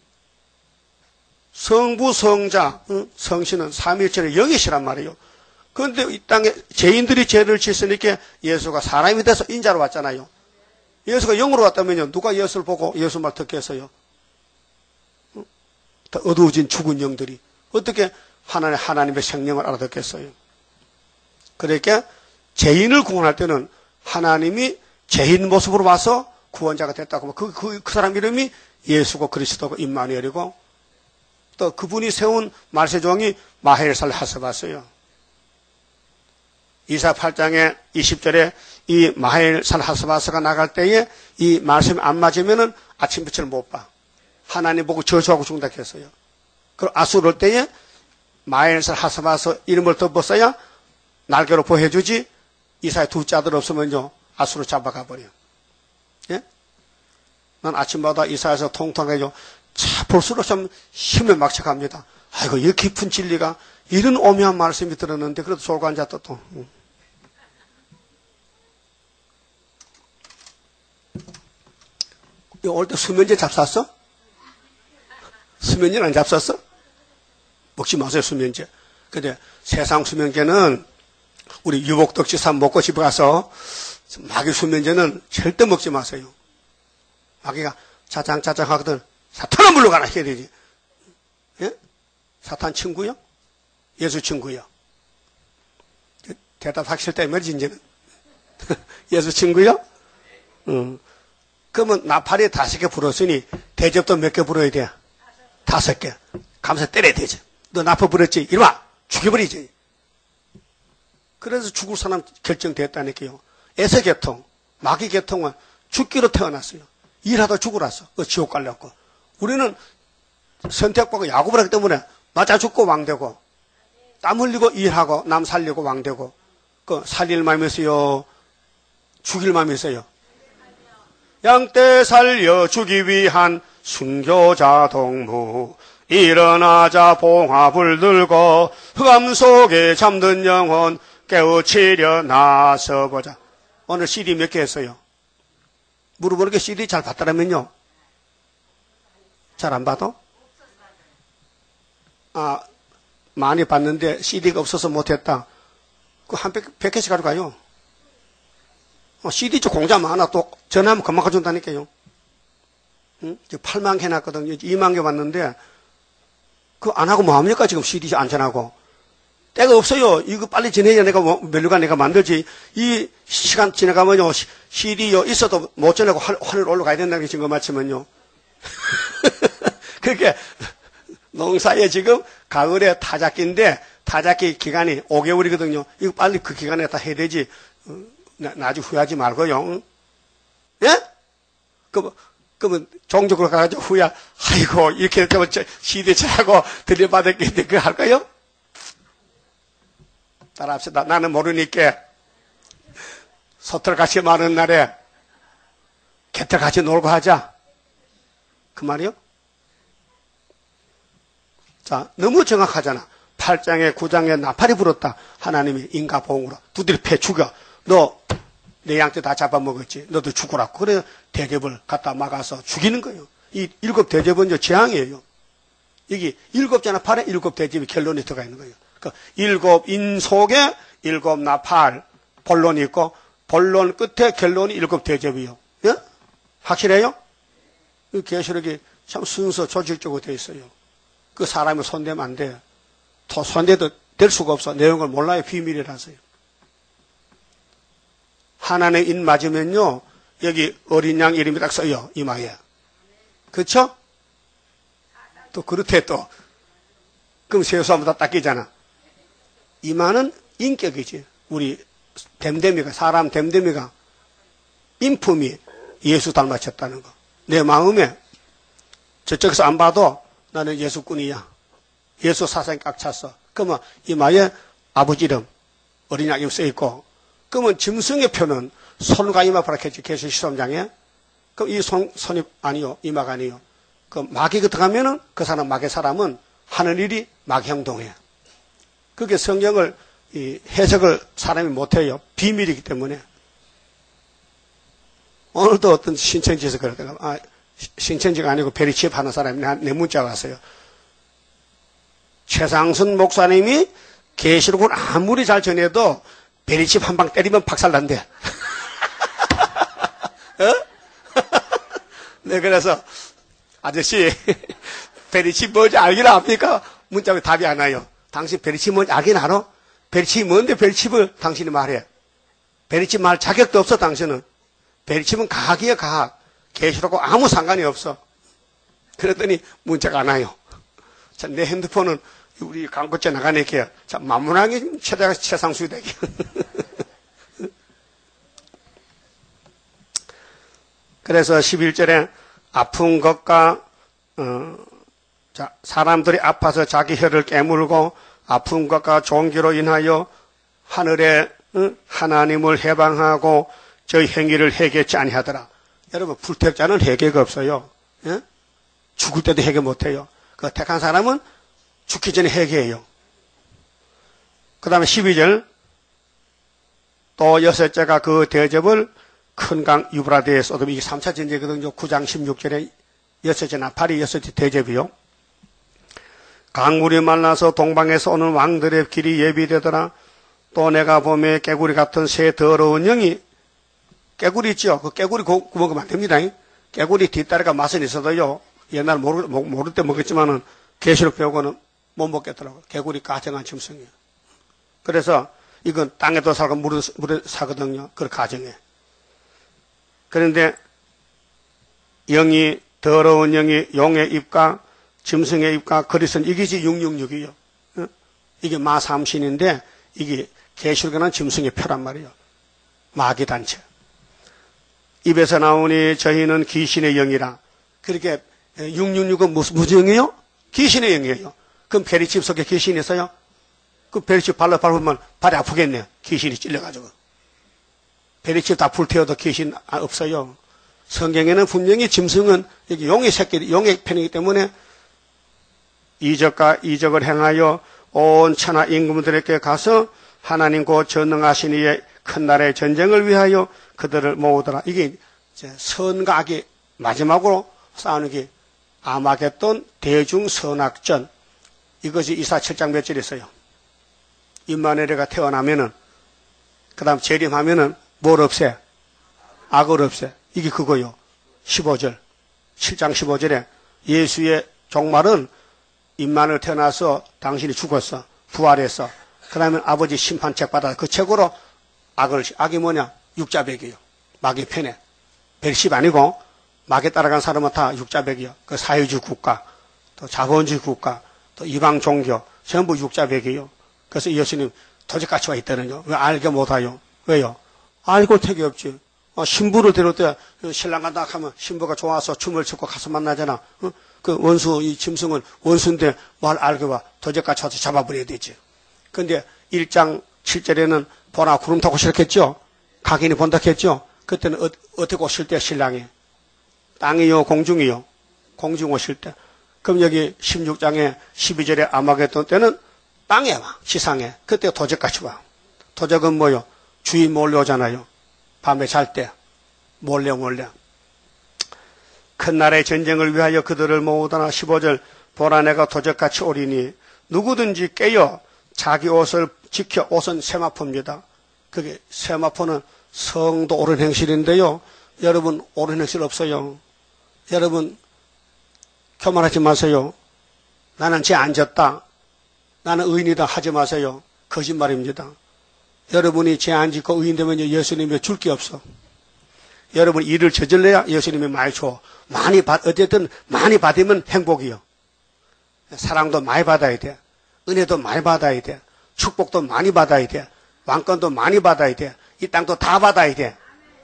성부, 성자, 성신은 삼위일체의 영이시란 말이에요. 그런데 이 땅에 죄인들이 죄를 짓으니까 예수가 사람이 돼서 인자로 왔잖아요. 예수가 영으로 왔다면요. 누가 예수를 보고 예수 말 듣겠어요? 더 어두워진 죽은 영들이 어떻게 하나님의 생명을 알아듣겠어요? 그러니까 죄인을 구원할 때는 하나님이 죄인 모습으로 와서 구원자가 됐다고 그 사람 이름이 예수고 그리스도고 임마누엘이고 또 그분이 세운 말세종이 마헬살 하스바스요. 이사 8장의 20절에 이 마헬살 하스바스가 나갈 때에 이 말씀이 안 맞으면은 아침빛을 못 봐. 하나님 보고 저주하고 죽는다 했어요. 그럼 아수르 올 때에 마헬살 하스바스 이름을 덮었어야 날개로 보여주지 이사의 둘째 아들 없으면요 아수르 잡아가 버려. 예? 난 아침마다 이사에서 통통해요. 차 볼수록 좀 힘에 막혀갑니다. 아이고 이 깊은 진리가 이런 오묘한 말씀이 들었는데 그래도 졸고 앉았다 또. 올 때 수면제 잡쌌어? 수면제는 안 잡쌌어? 먹지 마세요 수면제. 근데 세상 수면제는 우리 유복덕지산 먹고 집에 가서 마귀 수면제는 절대 먹지 마세요. 마귀가 짜장짜장 하거든. 사탄아 물러가라 해야 되지. 예? 사탄 친구요? 예수 친구요? 대답하기 싫다 이 말이지 이제는. 예수 친구요? 그러면 나팔이 5개 불었으니 대접도 몇 개 불어야 돼? 5개. 감사 때려야 되지. 너 나팔 불었지? 이리와 죽여버리지. 그래서 죽을 사람 결정됐다니까요. 에서계통, 마귀계통은 죽기로 태어났어요. 일하다 죽으라서 지옥 가려고. 우리는 선택받고 야곱을 하기 때문에 맞아 죽고 왕되고 땀 흘리고 일하고 남 살리고 왕되고 그 살릴 마음이 있어요? 죽일 마음이 있어요? 양떼 살려주기 위한 순교자 동무 일어나자 봉합을 들고 흑암 속에 잠든 영혼 깨우치려 나서보자. 오늘 CD 몇 개 했어요? 물어보니까 CD 잘 봤더라면요. 잘 안 봐도? 아, 많이 봤는데 CD가 없어서 못했다. 그 한 100개씩 가져가요. CD 쪽 공짜 많아. 또 전화하면 금방 가져온다니까요. 응? 8만 개 해놨거든요. 2만 개 왔는데 그거 안 하고 뭐합니까? 지금 CD 안 전하고. 때가 없어요. 이거 빨리 지내야 내가 멜로가 내가 만들지. 이 시간 지나가면요. CD요 있어도 못 전하고 하늘 올라가야 된다는 게 증거 맞추면요. 그렇게 농사에 지금 가을에 타작기인데 타작기 기간이 5개월이거든요. 이거 빨리 그 기간에 다 해야 되지. 나중에 후회하지 말고요. 예? 그러면 종족으로 가가지고 후회, 아이고, 이렇게 되면 시대차하고 들려받았겠는데 그거 할까요? 따라합시다. 나는 모르니까 서털같이 많은 날에 개털같이 놀고 하자. 그 말이요? 자, 너무 정확하잖아. 8장에 9장에 나팔이 불었다. 하나님이 인가 보응으로 두드려 패 죽여. 너 내 양떼 다 잡아먹었지. 너도 죽으라고. 그래 대접을 갖다 막아서 죽이는 거예요. 이 7 대접은요 재앙이에요. 여기 7잖아. 8에 7 대접이 결론이 들어가 있는 거예요. 그러니까 7인 속에 7 나팔 본론이 있고 본론 끝에 결론이 7 대접이요. 예? 확실해요? 이 계시록이 참 순서 조직적으로 되어 있어요. 그 사람이 손대면 안 돼. 손대도 될 수가 없어. 내용을 몰라요. 비밀이라서요. 하나님의 인 맞으면요. 여기 어린 양 이름이 딱 써요. 이마에. 그렇죠? 또 그렇대 또. 그럼 세수하면 다 닦이잖아. 이마는 인격이지. 우리 댐댐이가 사람 댐댐이가 인품이 예수 닮아쳤다는 거. 내 마음에 저쪽에서 안 봐도 나는 예수꾼이야. 예수 사상이 꽉 찼어. 그러면 이마에 아버지 이름 어린 양 이름 써있고 그러면 짐승의 표는 손과 이마파라 했지. 계시 13장에. 그럼 이 손이 아니요. 이마가 아니요. 그 마귀가 들어가면은 그 사람 마귀 사람은 하는 일이 마귀 행동해. 그게 성경을 해석을 사람이 못해요. 비밀이기 때문에. 오늘도 어떤 신천지에서 그러더라고요. 신천지가 아니고 베리치에 파는 사람이 내 문자가 왔어요. 최상순 목사님이 계시록을 아무리 잘 전해도 베리칩 한 방 때리면 박살난대. 네, 그래서 아저씨 베리칩 뭔지 알긴 압니까? 문자에 답이 안 와요. 당신 베리칩 뭔지 알긴 알아? 베리칩이 뭔데 베리칩을 당신이 말해. 베리칩 말 자격도 없어 당신은. 베리칩은 과학이야 과학. 계시록하고 아무 상관이 없어. 그랬더니 문자가 안 와요. 자, 내 핸드폰은 우리 광고째 나가니까 자, 만문하게 최상수이 되게. 그래서 11절에 아픈 것과 자, 사람들이 아파서 자기 혀를 깨물고 아픈 것과 종기로 인하여 하늘에 하나님을 해방하고 저희 행위를 회개치 아니하더라. 여러분 불택자는 회개가 없어요. 예? 죽을 때도 회개 못해요. 그 택한 사람은 죽기 전에 회개해요. 그 다음에 12절 또 여섯째가 그 대접을 큰 강 유브라데에 쏟으면 이게 3차 전쟁이거든요. 9장 16절에 여섯째 나팔이 여섯째 대접이요. 강물이 말라서 동방에서 오는 왕들의 길이 예비되더라. 또 내가 봄에 깨구리 같은 새 더러운 영이 깨구리 있죠. 그 깨구리 먹으면 안 됩니다. 깨구리 뒷다리가 맛은 있어도요. 옛날 모를 때 먹었지만은 계시록 배우고는 못 먹겠더라고요. 개구리 가정한 짐승이에요. 그래서 이건 땅에도 살고 물에 사거든요. 그 가정에. 그런데 영이 더러운 영이 용의 입과 짐승의 입과 그리스는 이것이 666이요. 이게 마삼신인데 이게 계시록에는 짐승의 표란 말이에요. 마귀단체. 입에서 나오니 저희는 귀신의 영이라. 그렇게 666은 무슨 영이에요? 귀신의 영이에요. 그럼 베리칩 속에 귀신이 있어요? 그 베리칩 발로 밟으면 발이 아프겠네요. 귀신이 찔려가지고. 베리칩 다 불태워도 귀신 없어요. 성경에는 분명히 짐승은 여기 용의 새끼, 용의 편이기 때문에 이적과 이적을 행하여 온 천하 임금들에게 가서 하나님 곧 전능하신 이의 큰 나라의 전쟁을 위하여 그들을 모으더라. 이게 선과 악이 마지막으로 싸우는 게 아마겟돈 대중선악전. 이것이 이사 7장 몇 절에 있어요. 임마누엘가 태어나면은 그 다음 재림하면은 뭘 없애? 악을 없애. 이게 그거요. 15절. 7장 15절에 예수의 종말은 임마누엘 태어나서 당신이 죽었어. 부활했어. 그 다음에 아버지 심판책 받아. 그 책으로 악이 뭐냐? 육자백이에요. 마귀 편에. 벨십 아니고 마귀에 따라간 사람은 다 육자백이요. 그 사회주의 국가, 또 자본주의 국가, 또 이방 종교 전부 육자백이에요. 그래서 예수님 도적같이 와 있다는요. 왜 알게 못하요? 왜요? 알고 택이 없지. 신부를 데려올 때 신랑 간다 하면 신부가 좋아서 춤을 추고 가서 만나잖아. 그 원수, 이 짐승은 원수인데 뭘 알게 와. 도적같이 와서 잡아버려야 되지. 근데 1장 7절에는 보라 구름 타고 시작했죠. 각인이 본다 했죠. 그때는 어떻게 오실 때 신랑이? 땅이요, 공중이요? 공중 오실 때. 그럼 여기 16장에 12절에 아마겟돈 때는 땅에 와, 지상에. 그때 도적같이 와. 도적은 뭐요? 주인 몰래 오잖아요. 밤에 잘 때. 몰래. 큰 나라의 전쟁을 위하여 그들을 모으더라. 15절. 보라 내가 도적같이 오리니 누구든지 깨어 자기 옷을 지켜. 옷은 세마포입니다. 그게 세마포는 성도 옳은 행실인데요. 여러분 옳은 행실 없어요. 여러분 교만하지 마세요. 나는 죄 안 졌다. 나는 의인이다 하지 마세요. 거짓말입니다. 여러분이 죄 안 짓고 의인 되면 예수님이 줄 게 없어. 여러분 일을 저질러야 예수님이 많이 줘. 어쨌든 많이 받으면 행복이요. 사랑도 많이 받아야 돼. 은혜도 많이 받아야 돼. 축복도 많이 받아야 돼. 왕권도 많이 받아야 돼. 이 땅도 다 받아야 돼.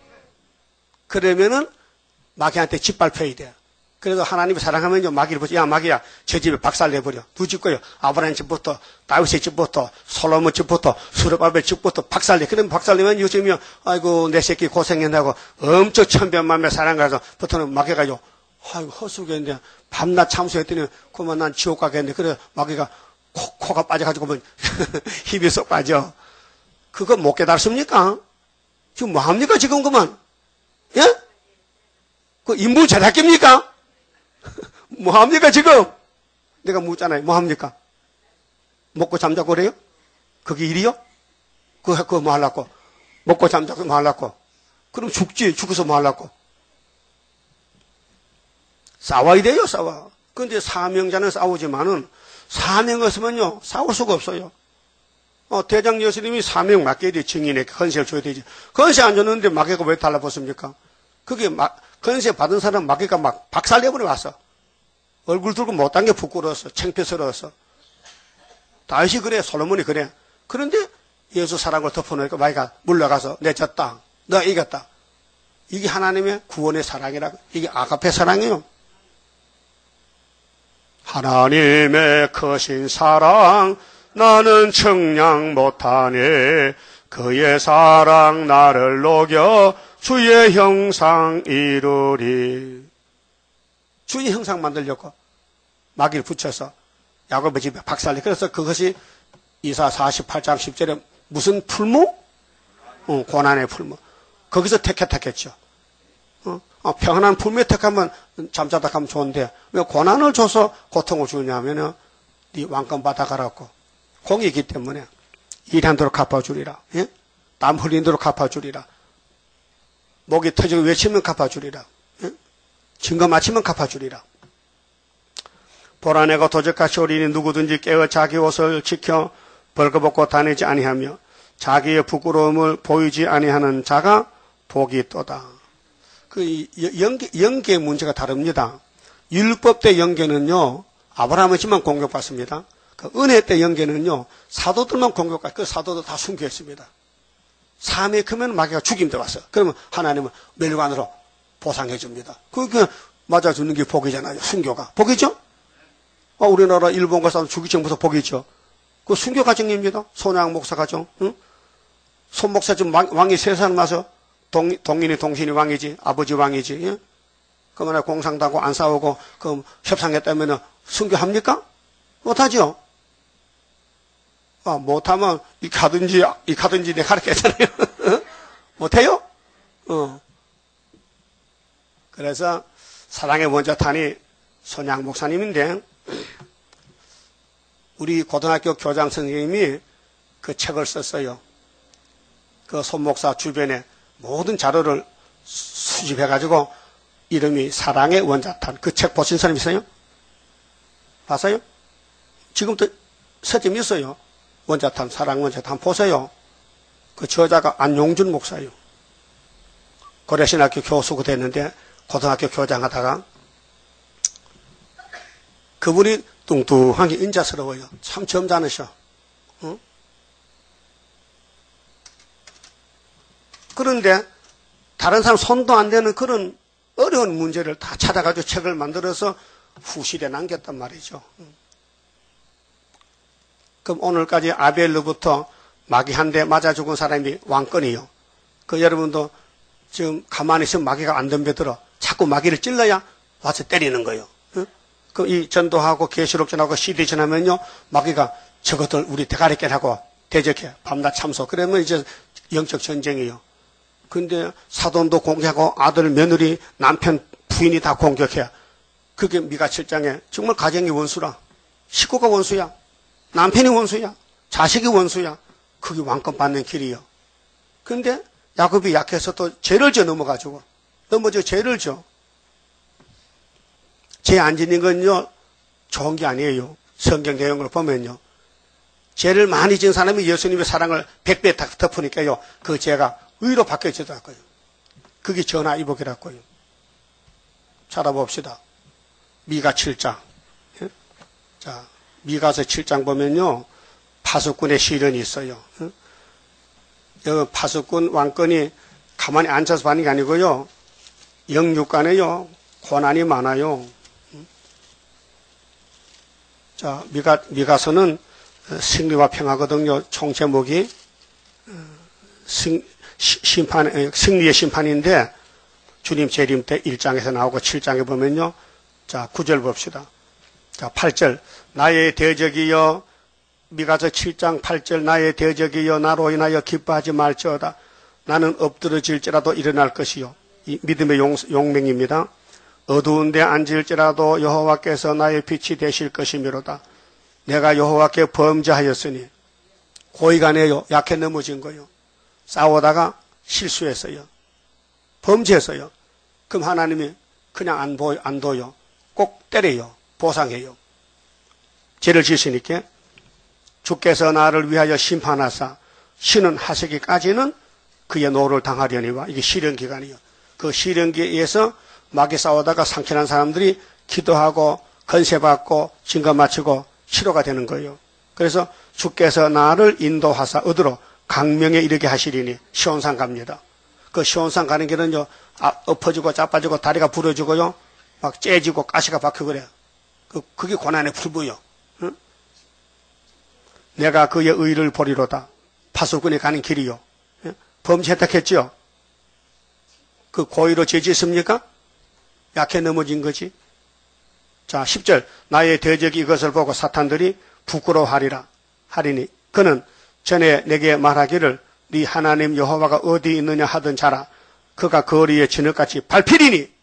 그러면은 마귀한테 짓밟혀야 돼. 그래서 하나님이 사랑하면요, 마귀를 보지. 야, 마귀야, 저 집에 박살내버려. 누구 집 거요? 아브라함 집부터, 다윗의 집부터, 솔로몬 집부터, 수르바벨 집부터 박살내. 그러면 박살내면 요즘이요, 아이고, 내 새끼 고생했다고 엄청 천변만별 사랑가서 부터는 마귀가요, 아이고, 헛수겠는데, 밤낮 참수했더니, 그만 난 지옥 가겠는데. 그래, 마귀가 코가 빠져가지고 보면 힘이 쏙 빠져. 그거 못 깨달습니까? 지금 뭐 합니까, 지금 그만? 예? 그 인물 제작입니까? 뭐 합니까, 지금? 내가 묻잖아요. 뭐 합니까? 먹고 잠자고 그래요? 그게 일이요? 그거 뭐 하려고? 먹고 잠자고 뭐 하려고? 그럼 죽지. 죽어서 뭐 하려고? 싸워야 돼요, 싸워. 근데 사명자는 싸우지만은 사명 없으면요, 싸울 수가 없어요. 대장 예수님이 사명 맡겨야 돼. 증인에게 건세를 줘야 되지. 건세 안 줬는데 마귀가 왜 달라붙습니까? 그게 건세 받은 사람 마귀가 막 박살내버려 왔어. 얼굴 들고 못한 게 부끄러웠어. 창피스러웠어. 다윗이 그래. 솔로몬이 그래. 그런데 예수 사랑을 덮어놓으니까 마귀가 물러가서 내 졌다. 너 이겼다. 이게 하나님의 구원의 사랑이라고. 이게 아가페 사랑이에요. 하나님의 크신 사랑 나는 청량 못하네. 그의 사랑 나를 녹여 주의 형상 이루리. 주의 형상 만들려고 마귀를 붙여서 야곱의 집에 박살내. 그래서 그것이 이사 48장 10절에 무슨 풀무? 고난의 풀무. 거기서 택했죠. 평안한 풀무에 택하면 잠자다 가면 좋은데 왜 고난을 줘서 고통을 주냐면은 네 왕권 받아가라고. 공이기 때문에 일한 대로 갚아주리라. 예? 땀 흘린 대로 갚아주리라. 목이 터지고 외치면 갚아주리라. 예? 증거 마치면 갚아주리라. 보라내고 도적같이 오리니 누구든지 깨어 자기 옷을 지켜 벌거벗고 다니지 아니하며 자기의 부끄러움을 보이지 아니하는 자가 복이 있도다. 그 영계 문제가 다릅니다. 율법 때 영계는요, 아브라함이지만 공격받습니다. 그 은혜 때 영계는요, 사도들만 공격받고 그 사도들 다 순교했습니다. 삶에 크면 마귀가 죽임 들어왔어요. 그러면 하나님은 멸관으로 보상해 줍니다. 그게 맞아주는 게 복이잖아요. 순교가. 복이죠? 우리나라 일본 가서 죽기 전부터 복이죠. 그 순교 과정입니다. 손양 목사 과정. 응? 손 목사 지금 왕이 세 사람 나서 동인이 동신이 왕이지, 아버지 왕이지. 예? 그러면 공상도 하고 안 싸우고 그 협상했다면 순교합니까? 못하죠. 못하면 이 가든지 내가 가르쳤잖아요. 못해요? 그래서 사랑의 원자탄이 손양 목사님인데 우리 고등학교 교장 선생님이 그 책을 썼어요. 그 손 목사 주변에 모든 자료를 수집해가지고 이름이 사랑의 원자탄. 그 책 보신 사람 있어요? 봤어요? 지금도 서점이 있어요. 원자탄, 사랑 원자탄 보세요. 그 저자가 안용준 목사예요. 고려신학교 교수가 됐는데 고등학교 교장하다가 그분이 뚱뚱하게 인자스러워요. 참 점잖으셔. 응? 그런데 다른 사람 손도 안 되는 그런 어려운 문제를 다 찾아가지고 책을 만들어서 후실에 남겼단 말이죠. 그럼 오늘까지 아벨로부터 마귀 한 대 맞아 죽은 사람이 왕권이요. 그 여러분도 지금 가만히 있으면 마귀가 안 덤벼들어. 자꾸 마귀를 찔러야 와서 때리는 거예요. 응? 그럼 이 전도하고 계시록 전하고 CD 전하면요, 마귀가 저것들 우리 대가리 깨라고 대적해. 밤낮 참소. 그러면 이제 영적 전쟁이에요. 근데 사돈도 공격하고 아들, 며느리, 남편, 부인이 다 공격해. 그게 미가 7장에 정말 가정이 원수라. 식구가 원수야. 남편이 원수야. 자식이 원수야. 그게 왕권 받는 길이요. 근데 야곱이 약해서 또 죄를 져 넘어가지고 넘어져 죄를 져. 죄 안 지는 건요 좋은 게 아니에요. 성경 내용을 보면요. 죄를 많이 지은 사람이 예수님의 사랑을 100배 덮으니까요. 그 죄가 의로 바뀌어지더라고요. 그게 전화위복이라고요. 찾아봅시다. 미가 7장. 자, 미가서 7장 보면요. 파수꾼의 시련이 있어요. 여기 파수꾼 왕권이 가만히 앉아서 받는 게 아니고요. 영육간에요. 고난이 많아요. 자, 미가서는 승리와 평화거든요. 총 제목이 승리의 심판인데 주님 재림 때 1장에서 나오고 7장에 보면요. 자, 9절 봅시다. 자, 8절. 나의 대적이여, 미가서 7장 8절. 나의 대적이여 나로 인하여 기뻐하지 말지어다. 나는 엎드러질지라도 일어날 것이요. 이 믿음의 용맹입니다. 어두운 데 앉을지라도 여호와께서 나의 빛이 되실 것이미로다. 내가 여호와께 범죄하였으니 고의간에요. 약해 넘어진 거요. 싸우다가 실수했어요. 범죄했어요. 그럼 하나님이 그냥 안 둬요. 꼭 때려요. 보상해요. 죄를 지으시니까 주께서 나를 위하여 심판하사 신은 하시기까지는 그의 노를 당하려니와 이게 시련기간이요. 그 시련기에 의해서 마귀 싸우다가 상처난 사람들이 기도하고 건세받고 진거 마치고 치료가 되는 거예요. 그래서 주께서 나를 인도하사 얻으러 강명에 이르게 하시리니 시온산 갑니다. 그 시온산 가는 길은요, 엎어지고 자빠지고 다리가 부러지고요, 막 째지고 가시가 박혀 그래요. 그게 고난의 풀부요. 응? 내가 그의 의를 보리로다. 파수꾼이 가는 길이요. 예? 범죄했다 했지요. 그 고의로 죄짓습니까? 약해 넘어진 거지. 자, 10절. 나의 대적이 이것을 보고 사탄들이 부끄러워하리라. 하리니 그는 전에 내게 말하기를 네 하나님 여호와가 어디 있느냐 하던 자라. 그가 거리에 진흙같이 밟히리니.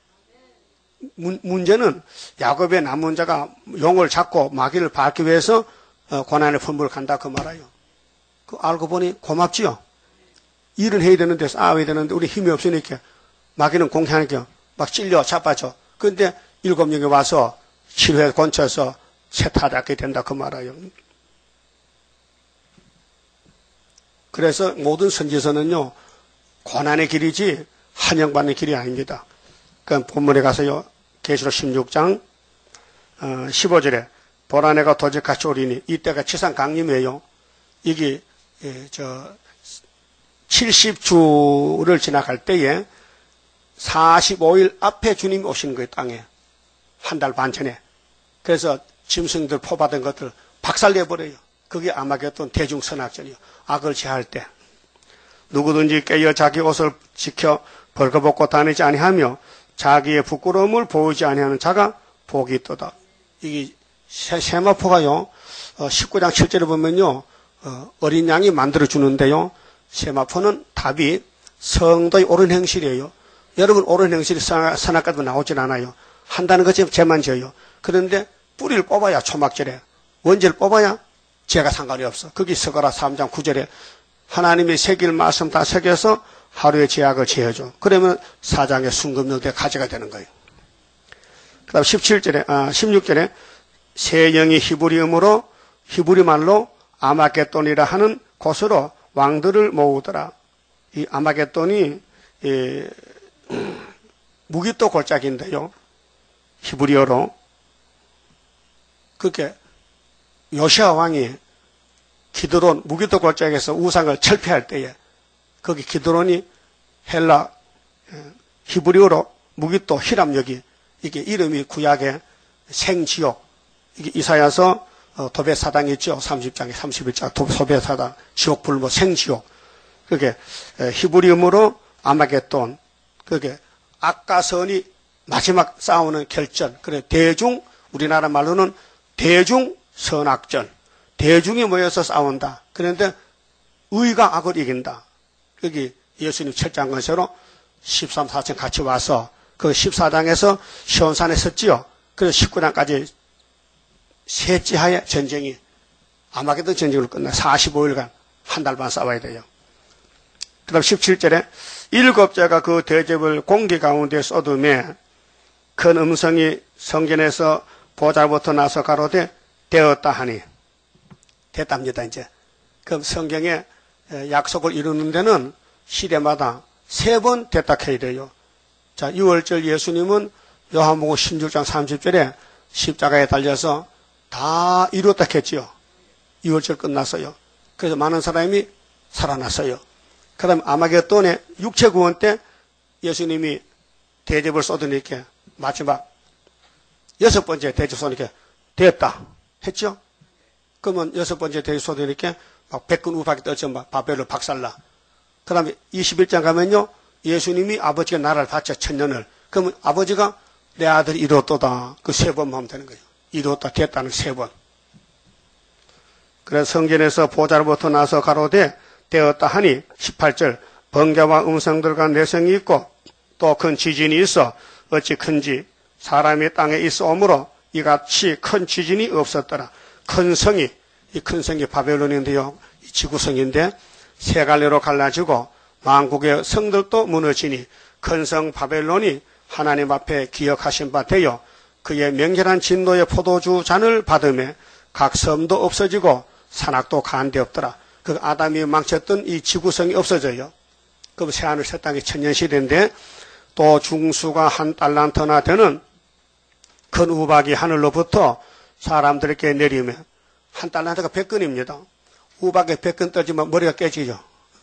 문제는 야곱의 남은 자가 용을 잡고 마귀를 밟기 위해서 고난의 품을 간다 그 말아요. 그 알고 보니 고맙지요. 일은 해야 되는데 싸워야 되는데 우리 힘이 없으니까 마귀는 공개하니까 막 찔려 자빠져. 그런데 7명이 와서 치료해 건쳐서 세타하게 된다 그 말아요. 그래서 모든 선지서는요, 고난의 길이지 한영받는 길이 아닙니다. 그 본문에 가서요, 계시록 16장 15절에 보라 내가 도적같이 오리니 이때가 치산 강림이에요. 이게 70주를 지나갈 때에 45일 앞에 주님이 오시는 거예요. 땅에. 한 달 반 전에. 그래서 짐승들 포받은 것들 박살내버려요. 그게 아마겟돈 대중선악전이요. 악을 제할 때. 누구든지 깨어 자기 옷을 지켜 벌거벗고 다니지 아니하며 자기의 부끄러움을 보이지 아니하는 자가 복이 있도다. 이게 세마포가요. 19장 7절에 보면요. 어린 양이 만들어주는데요. 세마포는 답이 성도의 옳은 행실이에요. 여러분 옳은 행실이 선악과도 나오질 않아요. 한다는 것이 죄만 져요. 그런데 뿌리를 뽑아야 초막절에 원죄를 뽑아야 죄가 상관이 없어. 거기 서가라 3장 9절에 하나님의 새길 말씀 다 새겨서 하루의 죄악을 제어줘. 그러면 4장의 순금령대 가지가 되는 거예요. 그 다음 16절에 새 영이 히브리음으로 히브리 말로 아마겟돈이라 하는 곳으로 왕들을 모으더라. 이 아마겟돈이 무기또 골짜기인데요. 히브리어로 그렇게 요시아 왕이 기드론 무기또 골짜기에서 우상을 철폐할 때에 거기 기드론이 헬라 히브리어로 무기또 히람역이 이게 이름이 구약의 생지옥. 이게 이사야서 도배사당이 있죠. 30장에 31장 도배사당 지옥불모 생지옥. 그게 히브리음으로 아마겟돈. 그게 악가선이 마지막 싸우는 결전. 그래 대중 우리나라 말로는 대중선악전. 대중이 모여서 싸운다. 그런데 의가 악을 이긴다. 여기 예수님 철장 건세로 13, 14층 같이 와서 그 14장에서 시온산에 섰지요. 그래서 19장까지 셋째하에 전쟁이 아마겟돈 전쟁으로 끝나 45일간 한 달 반 싸워야 돼요. 그 다음 17절에 7자가 그 대접을 공기 가운데 쏟음에 큰 음성이 성전에서 보좌부터 나서 가로되 되었다 하니 됐답니다. 이제 그 성경에 약속을 이루는 데는 시대마다 3번 됐다 해야 돼요. 자, 6월절 예수님은 요한복음 16장 30절에 십자가에 달려서 다 이루었다 했지요. 6월절 끝났어요. 그래서 많은 사람이 살아났어요. 그 다음에 아마겟돈의 육체 구원 때 예수님이 대접을 쏟으니까 마지막 6번째 대접 쏟으니까 됐다 했죠. 그러면 6번째 대접 쏟으니까 막 백군 우박이 떨쳐 막 바벨로 박살나. 그 다음에 21장 가면요. 예수님이 아버지가 나라를 바쳐 1000년을. 그러면 아버지가 내 아들이 이루었도다. 그 3번만 하면 되는 거예요. 이루었다 됐다는 3번. 그래서 성전에서 보좌로부터 나서 가로되 되었다 하니 18절 번개와 음성들과 내성이 있고 또 큰 지진이 있어 어찌 큰지 사람이 땅에 있어오므로 이같이 큰 지진이 없었더라. 큰 성이 이 큰 성이 바벨론인데요. 지구성인데 세 갈래로 갈라지고 만국의 성들도 무너지니 큰 성 바벨론이 하나님 앞에 기억하신 바 되어 그의 명결한 진노의 포도주 잔을 받음에 각 섬도 없어지고 산악도 가한데 없더라. 그 아담이 망쳤던 이 지구성이 없어져요. 그럼 새하늘 새 땅이 천년시대인데 또 중수가 한 달란트나 되는 큰 우박이 하늘로부터 사람들에게 내리면 한 달란트가 100근입니다. 우박에 100근 떨어지면 머리가 깨지죠.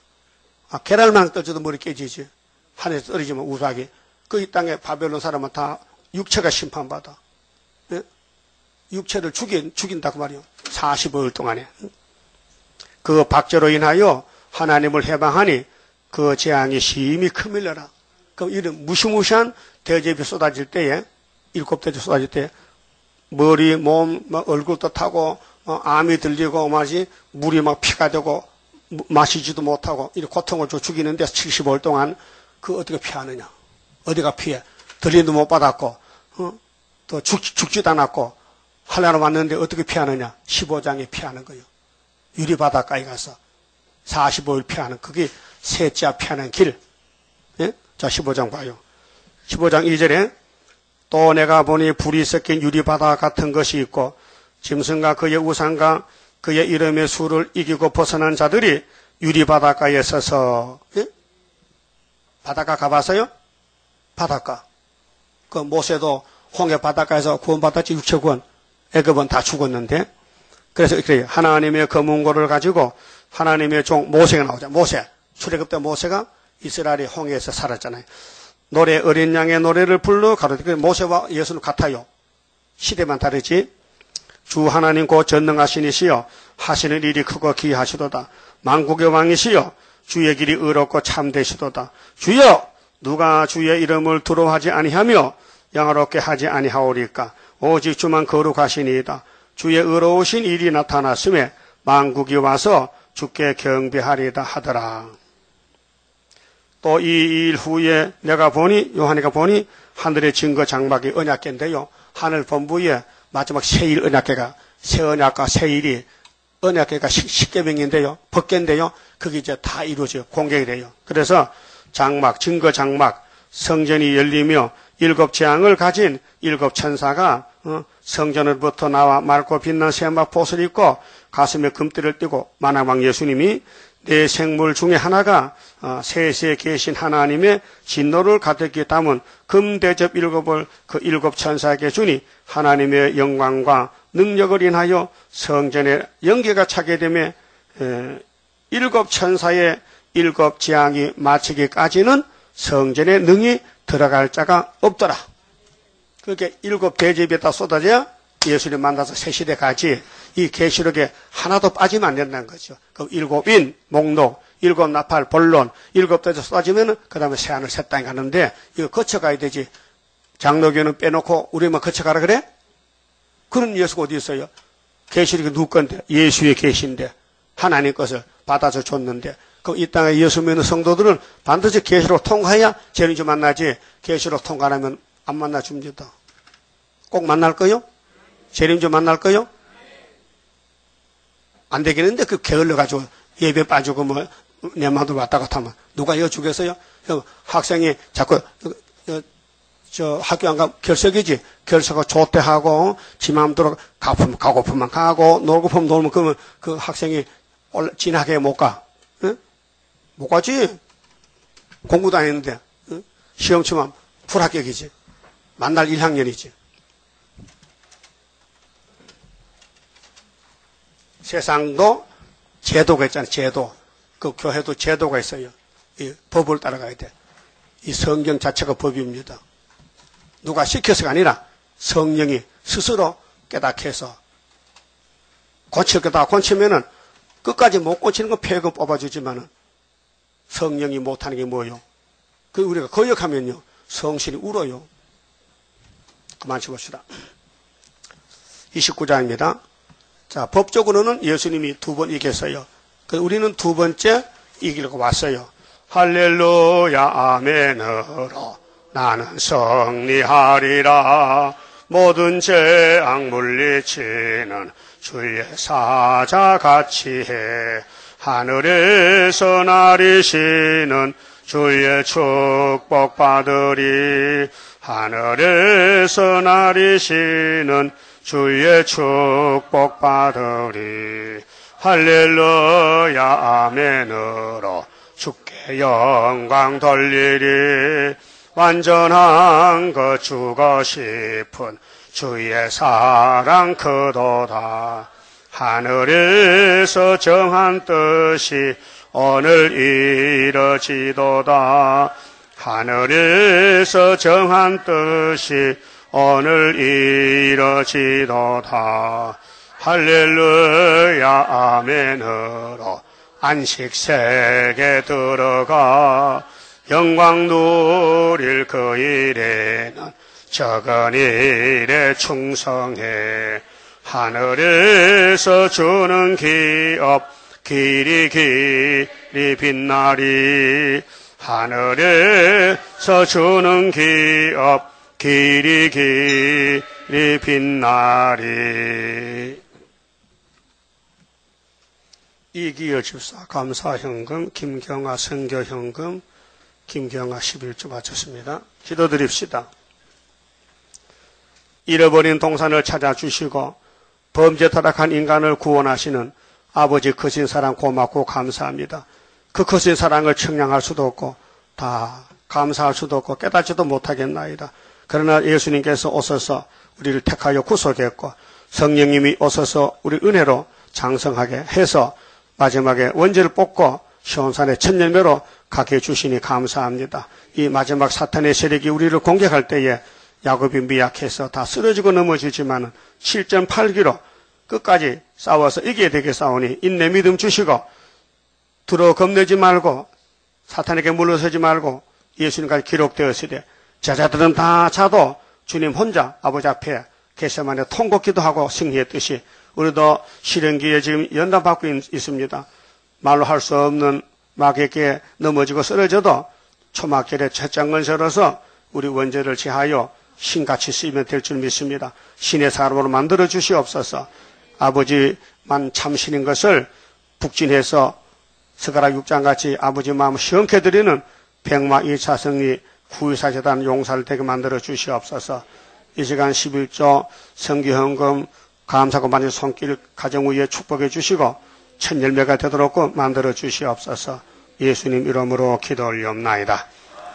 계란만 떨어져도 머리 깨지지. 하늘에서 떨어지면 우박이. 그 이 땅에 바벨론 사람은 다 육체가 심판받아. 예? 육체를 죽인다고 말이요. 45일 동안에. 그 박제로 인하여 하나님을 해방하니 그 재앙이 심히 크밀려라. 그럼 이런 무시무시한 대접이 쏟아질 때에, 7대접 쏟아질 때, 머리, 몸, 얼굴도 타고, 암이 들리고, 물이 막 피가 되고, 마시지도 못하고, 이렇게 고통을 줘 죽이는 데서 75일 동안 그 어떻게 피하느냐. 어디가 피해. 들림도 못 받았고, 또 죽지도 않았고, 하나님 왔는데 어떻게 피하느냐. 15장에 피하는 거예요. 유리바닷가에 가서 45일 피하는, 그게 셋째 피하는 길. 예? 자, 15장 봐요. 15장 2절에 또 내가 보니 불이 섞인 유리바다 같은 것이 있고 짐승과 그의 우상과 그의 이름의 수를 이기고 벗어난 자들이 유리바닷가에 서서, 예? 바닷가 가봤어요? 바닷가. 그 모세도 홍해 바닷가에서 구원받았지. 육체구원. 애굽은 다 죽었는데. 그래서 그래요. 하나님의 검은고를 가지고 하나님의 종 모세가 나오죠. 모세. 출애굽 때 모세가 이스라엘이 홍해에서 살았잖아요. 노래, 어린 양의 노래를 불러 가로되. 모세와 예수는 같아요. 시대만 다르지. 주 하나님 곧 전능하신 이시여 하시는 일이 크고 기이하시도다. 만국의 왕이시여 주의 길이 의롭고 참되시도다. 주여 누가 주의 이름을 두려워하지 아니하며 영화롭게 하지 아니하오리까. 오직 주만 거룩하시니이다. 주의 의로우신 일이 나타났음에 만국이 와서 주께 경배하리다 하더라. 또 이 일 후에 내가 보니, 요한이가 보니 하늘의 증거 장막이 언약궤인데요. 하늘 본부에 마지막 세일 언약궤가, 새 언약과 세일이 언약궤가 십계명인데요. 법궤인데요. 그게 이제 다 이루어져요. 공개가 돼요. 그래서 장막, 증거 장막, 성전이 열리며 7 재앙을 가진 7 천사가 성전으로부터 나와 맑고 빛난 세마 옷을 입고 가슴에 금띠를 띠고 만왕왕 예수님이 내 생물 중에 하나가 세세에 계신 하나님의 진노를 가득히 담은 금대접 7을 그 7 천사에게 주니 하나님의 영광과 능력을 인하여 성전에 연기가 차게 되며 7 천사의 7 재앙이 마치기까지는 성전에 능히 들어갈 자가 없더라. 그렇게 7 대접에다 쏟아져야 예수님 만나서 새 시대까지 이 계시록에 하나도 빠지면 안 된다는 거죠. 그럼 7인, 목록, 7 나팔, 본론, 7 대접 쏟아지면 그 다음에 새하늘 새 땅에 가는데 이거 거쳐가야 되지. 장로교는 빼놓고 우리만 거쳐가라 그래? 그런 예수가 어디 있어요? 계시록이 누구 건데? 예수의 계시인데 하나님 것을 받아서 줬는데 그럼 이 땅에 예수 믿는 성도들은 반드시 계시록 통과해야 재림주 만나지. 계시록 통과 안 하면 안 만나 줍니다. 꼭 만날 거요? 재림주 만날 거요? 안 되겠는데 그 게을러가지고 예배 빠지고 뭐 내 마음대로 왔다 갔다 하면 누가 이거 주겠어요? 학생이 자꾸 저 학교 안 가면 결석이지. 결석을 조퇴하고 지 마음대로 가고프면 가고 놀고프면 놀면 그러면 그 학생이 진학에 못 가. 응? 못 가지. 공부도 안 했는데 응? 시험 치면 불합격이지. 만날 1학년이지. 세상도 제도가 있잖아요. 제도. 그 교회도 제도가 있어요. 이 법을 따라가야 돼. 이 성경 자체가 법입니다. 누가 시켜서가 아니라 성령이 스스로 깨닫게 해서 고칠 거다 고치면은 끝까지 못 고치는 건 폐금 뽑아주지만은 성령이 못하는 게 뭐예요? 그 우리가 거역하면요 성실이 울어요. 그만 쳐봅시다. 29장입니다. 자, 법적으로는 예수님이 2번 이겼어요. 우리는 2번째 이기려고 왔어요. 할렐루야 아멘으로 나는 승리하리라. 모든 재앙 물리치는 주의 사자같이 해. 하늘에서 나리시는 주의 축복 받으리. 하늘에서 나리시는 주의 축복 받으리. 할렐루야 아멘으로 주께 영광 돌리리. 완전한 것 주고 싶은 주의 사랑 크도다. 하늘에서 정한 뜻이 오늘 이뤄지도다. 하늘에서 정한 뜻이 오늘 이뤄지도다. 할렐루야 아멘으로 안식세계 들어가 영광 누릴 그 일에는 적은 일에 충성해. 하늘에서 주는 기업 길이 빛나리. 하늘에서 주는 기업 길이 빛나리. 이기여 집사 감사현금, 김경아 선교현금, 김경아 11조 바쳤습니다. 기도드립시다. 잃어버린 동산을 찾아주시고 범죄 타락한 인간을 구원하시는 아버지 크신 사랑 고맙고 감사합니다. 그 크신 사랑을 청량할 수도 없고 다 감사할 수도 없고 깨닫지도 못하겠나이다. 그러나 예수님께서 오셔서 우리를 택하여 구속했고 성령님이 오셔서 우리 은혜로 장성하게 해서 마지막에 원죄를 뽑고 시온산의 첫 열매로 가게 해주시니 감사합니다. 이 마지막 사탄의 세력이 우리를 공격할 때에 야곱이 미약해서 다 쓰러지고 넘어지지만 7.8km 끝까지 싸워서 이겨야 되게 싸우니 인내 믿음 주시고 들어 겁내지 말고 사탄에게 물러서지 말고 예수님까지 기록되었으되 제자들은 다 자도 주님 혼자 아버지 앞에 겟세마네 통곡 기도하고 승리했듯이 우리도 시련기에 지금 연단받고 있습니다. 말로 할 수 없는 마귀에게 넘어지고 쓰러져도 초막절에 첫장을 설어서 우리 원죄를 제하여 신같이 쓰이면 될 줄 믿습니다. 신의 사람으로 만들어 주시옵소서. 아버지만 참신인 것을 북진해서 스가랴 6장같이 아버지 마음 시원케 드리는 백마 2차 승리 구의사재단 용사를 되게 만들어 주시옵소서. 이 시간 11조 성기헌금 감사고 만일 손길 가정 위에 축복해 주시고 첫 열매가 되도록 만들어 주시옵소서. 예수님 이름으로 기도 올리옵나이다.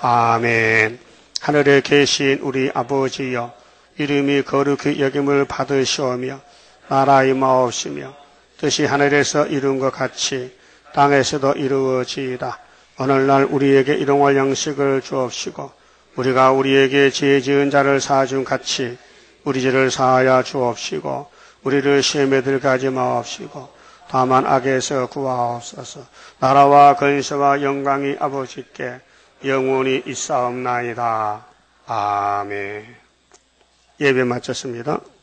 아멘. 하늘에 계신 우리 아버지여, 이름이 거룩히 여김을 받으시오며 나라의 마옵시며 뜻이 하늘에서 이룬 것 같이 땅에서도 이루어지이다. 오늘날 우리에게 일용할 양식을 주옵시고 우리가 우리에게 죄 지은 자를 사준 같이 우리 죄를 사하여 주옵시고 우리를 시험에 들게 마옵시고 다만 악에서 구하옵소서. 나라와 근세와 영광이 아버지께 영원히 있사옵나이다. 아멘. 예배 마쳤습니다.